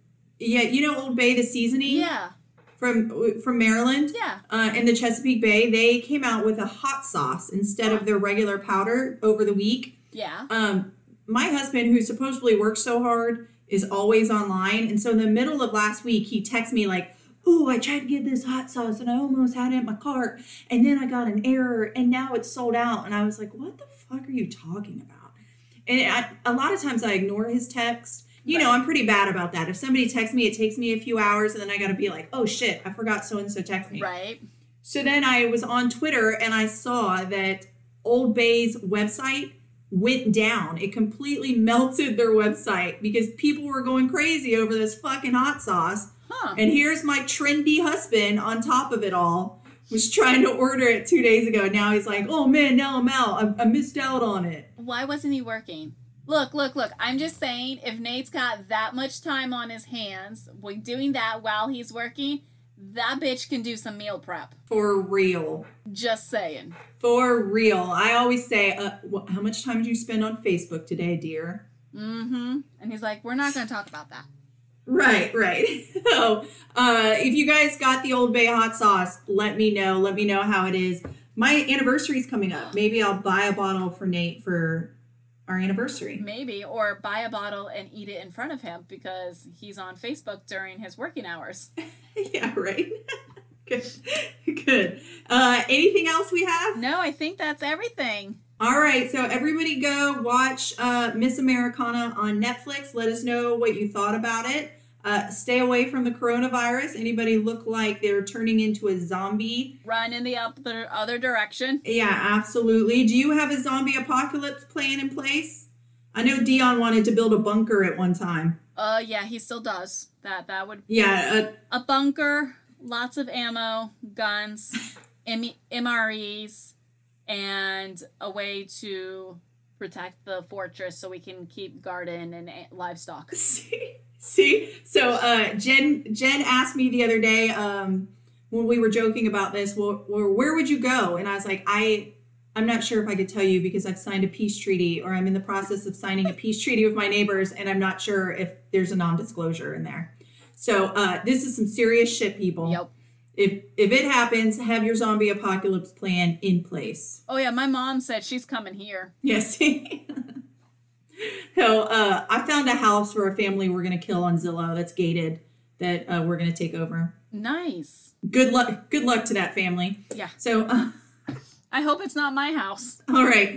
S3: Old Bay, the seasoning.
S2: Yeah.
S3: From Maryland.
S2: Yeah.
S3: In the Chesapeake Bay, they came out with a hot sauce instead of their regular powder over the week.
S2: Yeah.
S3: My husband, who supposedly works so hard, is always online. And so in the middle of last week, he texted me like, "Ooh, I tried to get this hot sauce and I almost had it in my cart. And then I got an error and now it's sold out." And I was like, what the fuck are you talking about? And a lot of times I ignore his text. You know, I'm pretty bad about that. If somebody texts me, it takes me a few hours and then I got to be like, oh shit, I forgot so-and-so texted me.
S2: Right.
S3: So then I was on Twitter and I saw that Old Bay's website went down. It completely melted their website because people were going crazy over this fucking hot sauce.
S2: Huh.
S3: And here's my trendy husband on top of it all, was trying to order it 2 days ago. Now he's like, oh man, now I'm out. I missed out on it.
S2: Why wasn't he working? Look. I'm just saying, if Nate's got that much time on his hands, doing that while he's working, that bitch can do some meal prep.
S3: For real.
S2: Just saying.
S3: For real. I always say, how much time did you spend on Facebook today, dear?
S2: Mm-hmm. And he's like, we're not going to talk about that.
S3: Right. So, if you guys got the Old Bay hot sauce, let me know. Let me know how it is. My anniversary's coming up. Maybe I'll buy a bottle for Nate for our anniversary.
S2: Maybe. Or buy a bottle and eat it in front of him because he's on Facebook during his working hours.
S3: Yeah, right. Good. Anything else we have?
S2: No, I think that's everything.
S3: All right. So everybody go watch Miss Americana on Netflix. Let us know what you thought about it. Stay away from the coronavirus. Anybody look like they're turning into a zombie?
S2: Run in the other direction.
S3: Yeah, absolutely. Do you have a zombie apocalypse plan in place? I know Dion wanted to build a bunker at one time.
S2: Yeah, he still does. That would...
S3: Yeah.
S2: A bunker, lots of ammo, guns, MREs, and a way to protect the fortress so we can keep garden and livestock.
S3: See? So Jen asked me the other day when we were joking about this, well, where would you go? And I was like, I'm not sure if I could tell you because I've signed a peace treaty, or I'm in the process of signing a peace treaty with my neighbors, and I'm not sure if there's a non-disclosure in there. So this is some serious shit, people.
S2: Yep.
S3: If it happens, have your zombie apocalypse plan in place.
S2: Oh yeah, my mom said she's coming here.
S3: Yes. So I found a house for a family we're going to kill on Zillow that's gated that we're going to take over.
S2: Nice.
S3: Good luck to that family.
S2: Yeah.
S3: So
S2: I hope it's not my house.
S3: all right.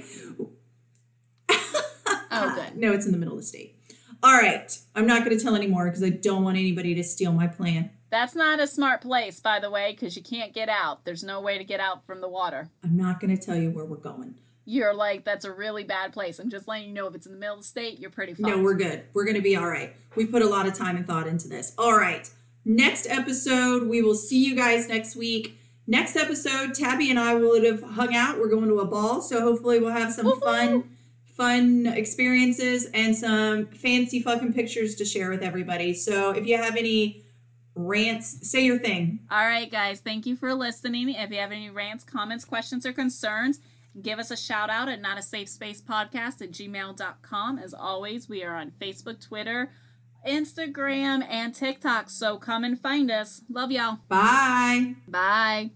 S2: Oh, good.
S3: No, it's in the middle of the state. All right. I'm not going to tell anymore because I don't want anybody to steal my plan.
S2: That's not a smart place, by the way, because you can't get out. There's no way to get out from the water.
S3: I'm not going to tell you where we're going.
S2: You're like, that's a really bad place. I'm just letting you know if it's in the middle of the state, you're pretty fine.
S3: No, we're good. We're going to be all right. We put a lot of time and thought into this. All right. Next episode, we will see you guys next week. Next episode, Tabby and I will have hung out. We're going to a ball, so hopefully we'll have some fun experiences and some fancy fucking pictures to share with everybody. So if you have any rants, say your thing.
S2: All right, guys. Thank you for listening. If you have any rants, comments, questions, or concerns, give us a shout out at notasafespacepodcast@gmail.com. As always, we are on Facebook, Twitter, Instagram, and TikTok. So come and find us. Love y'all.
S3: Bye.
S2: Bye.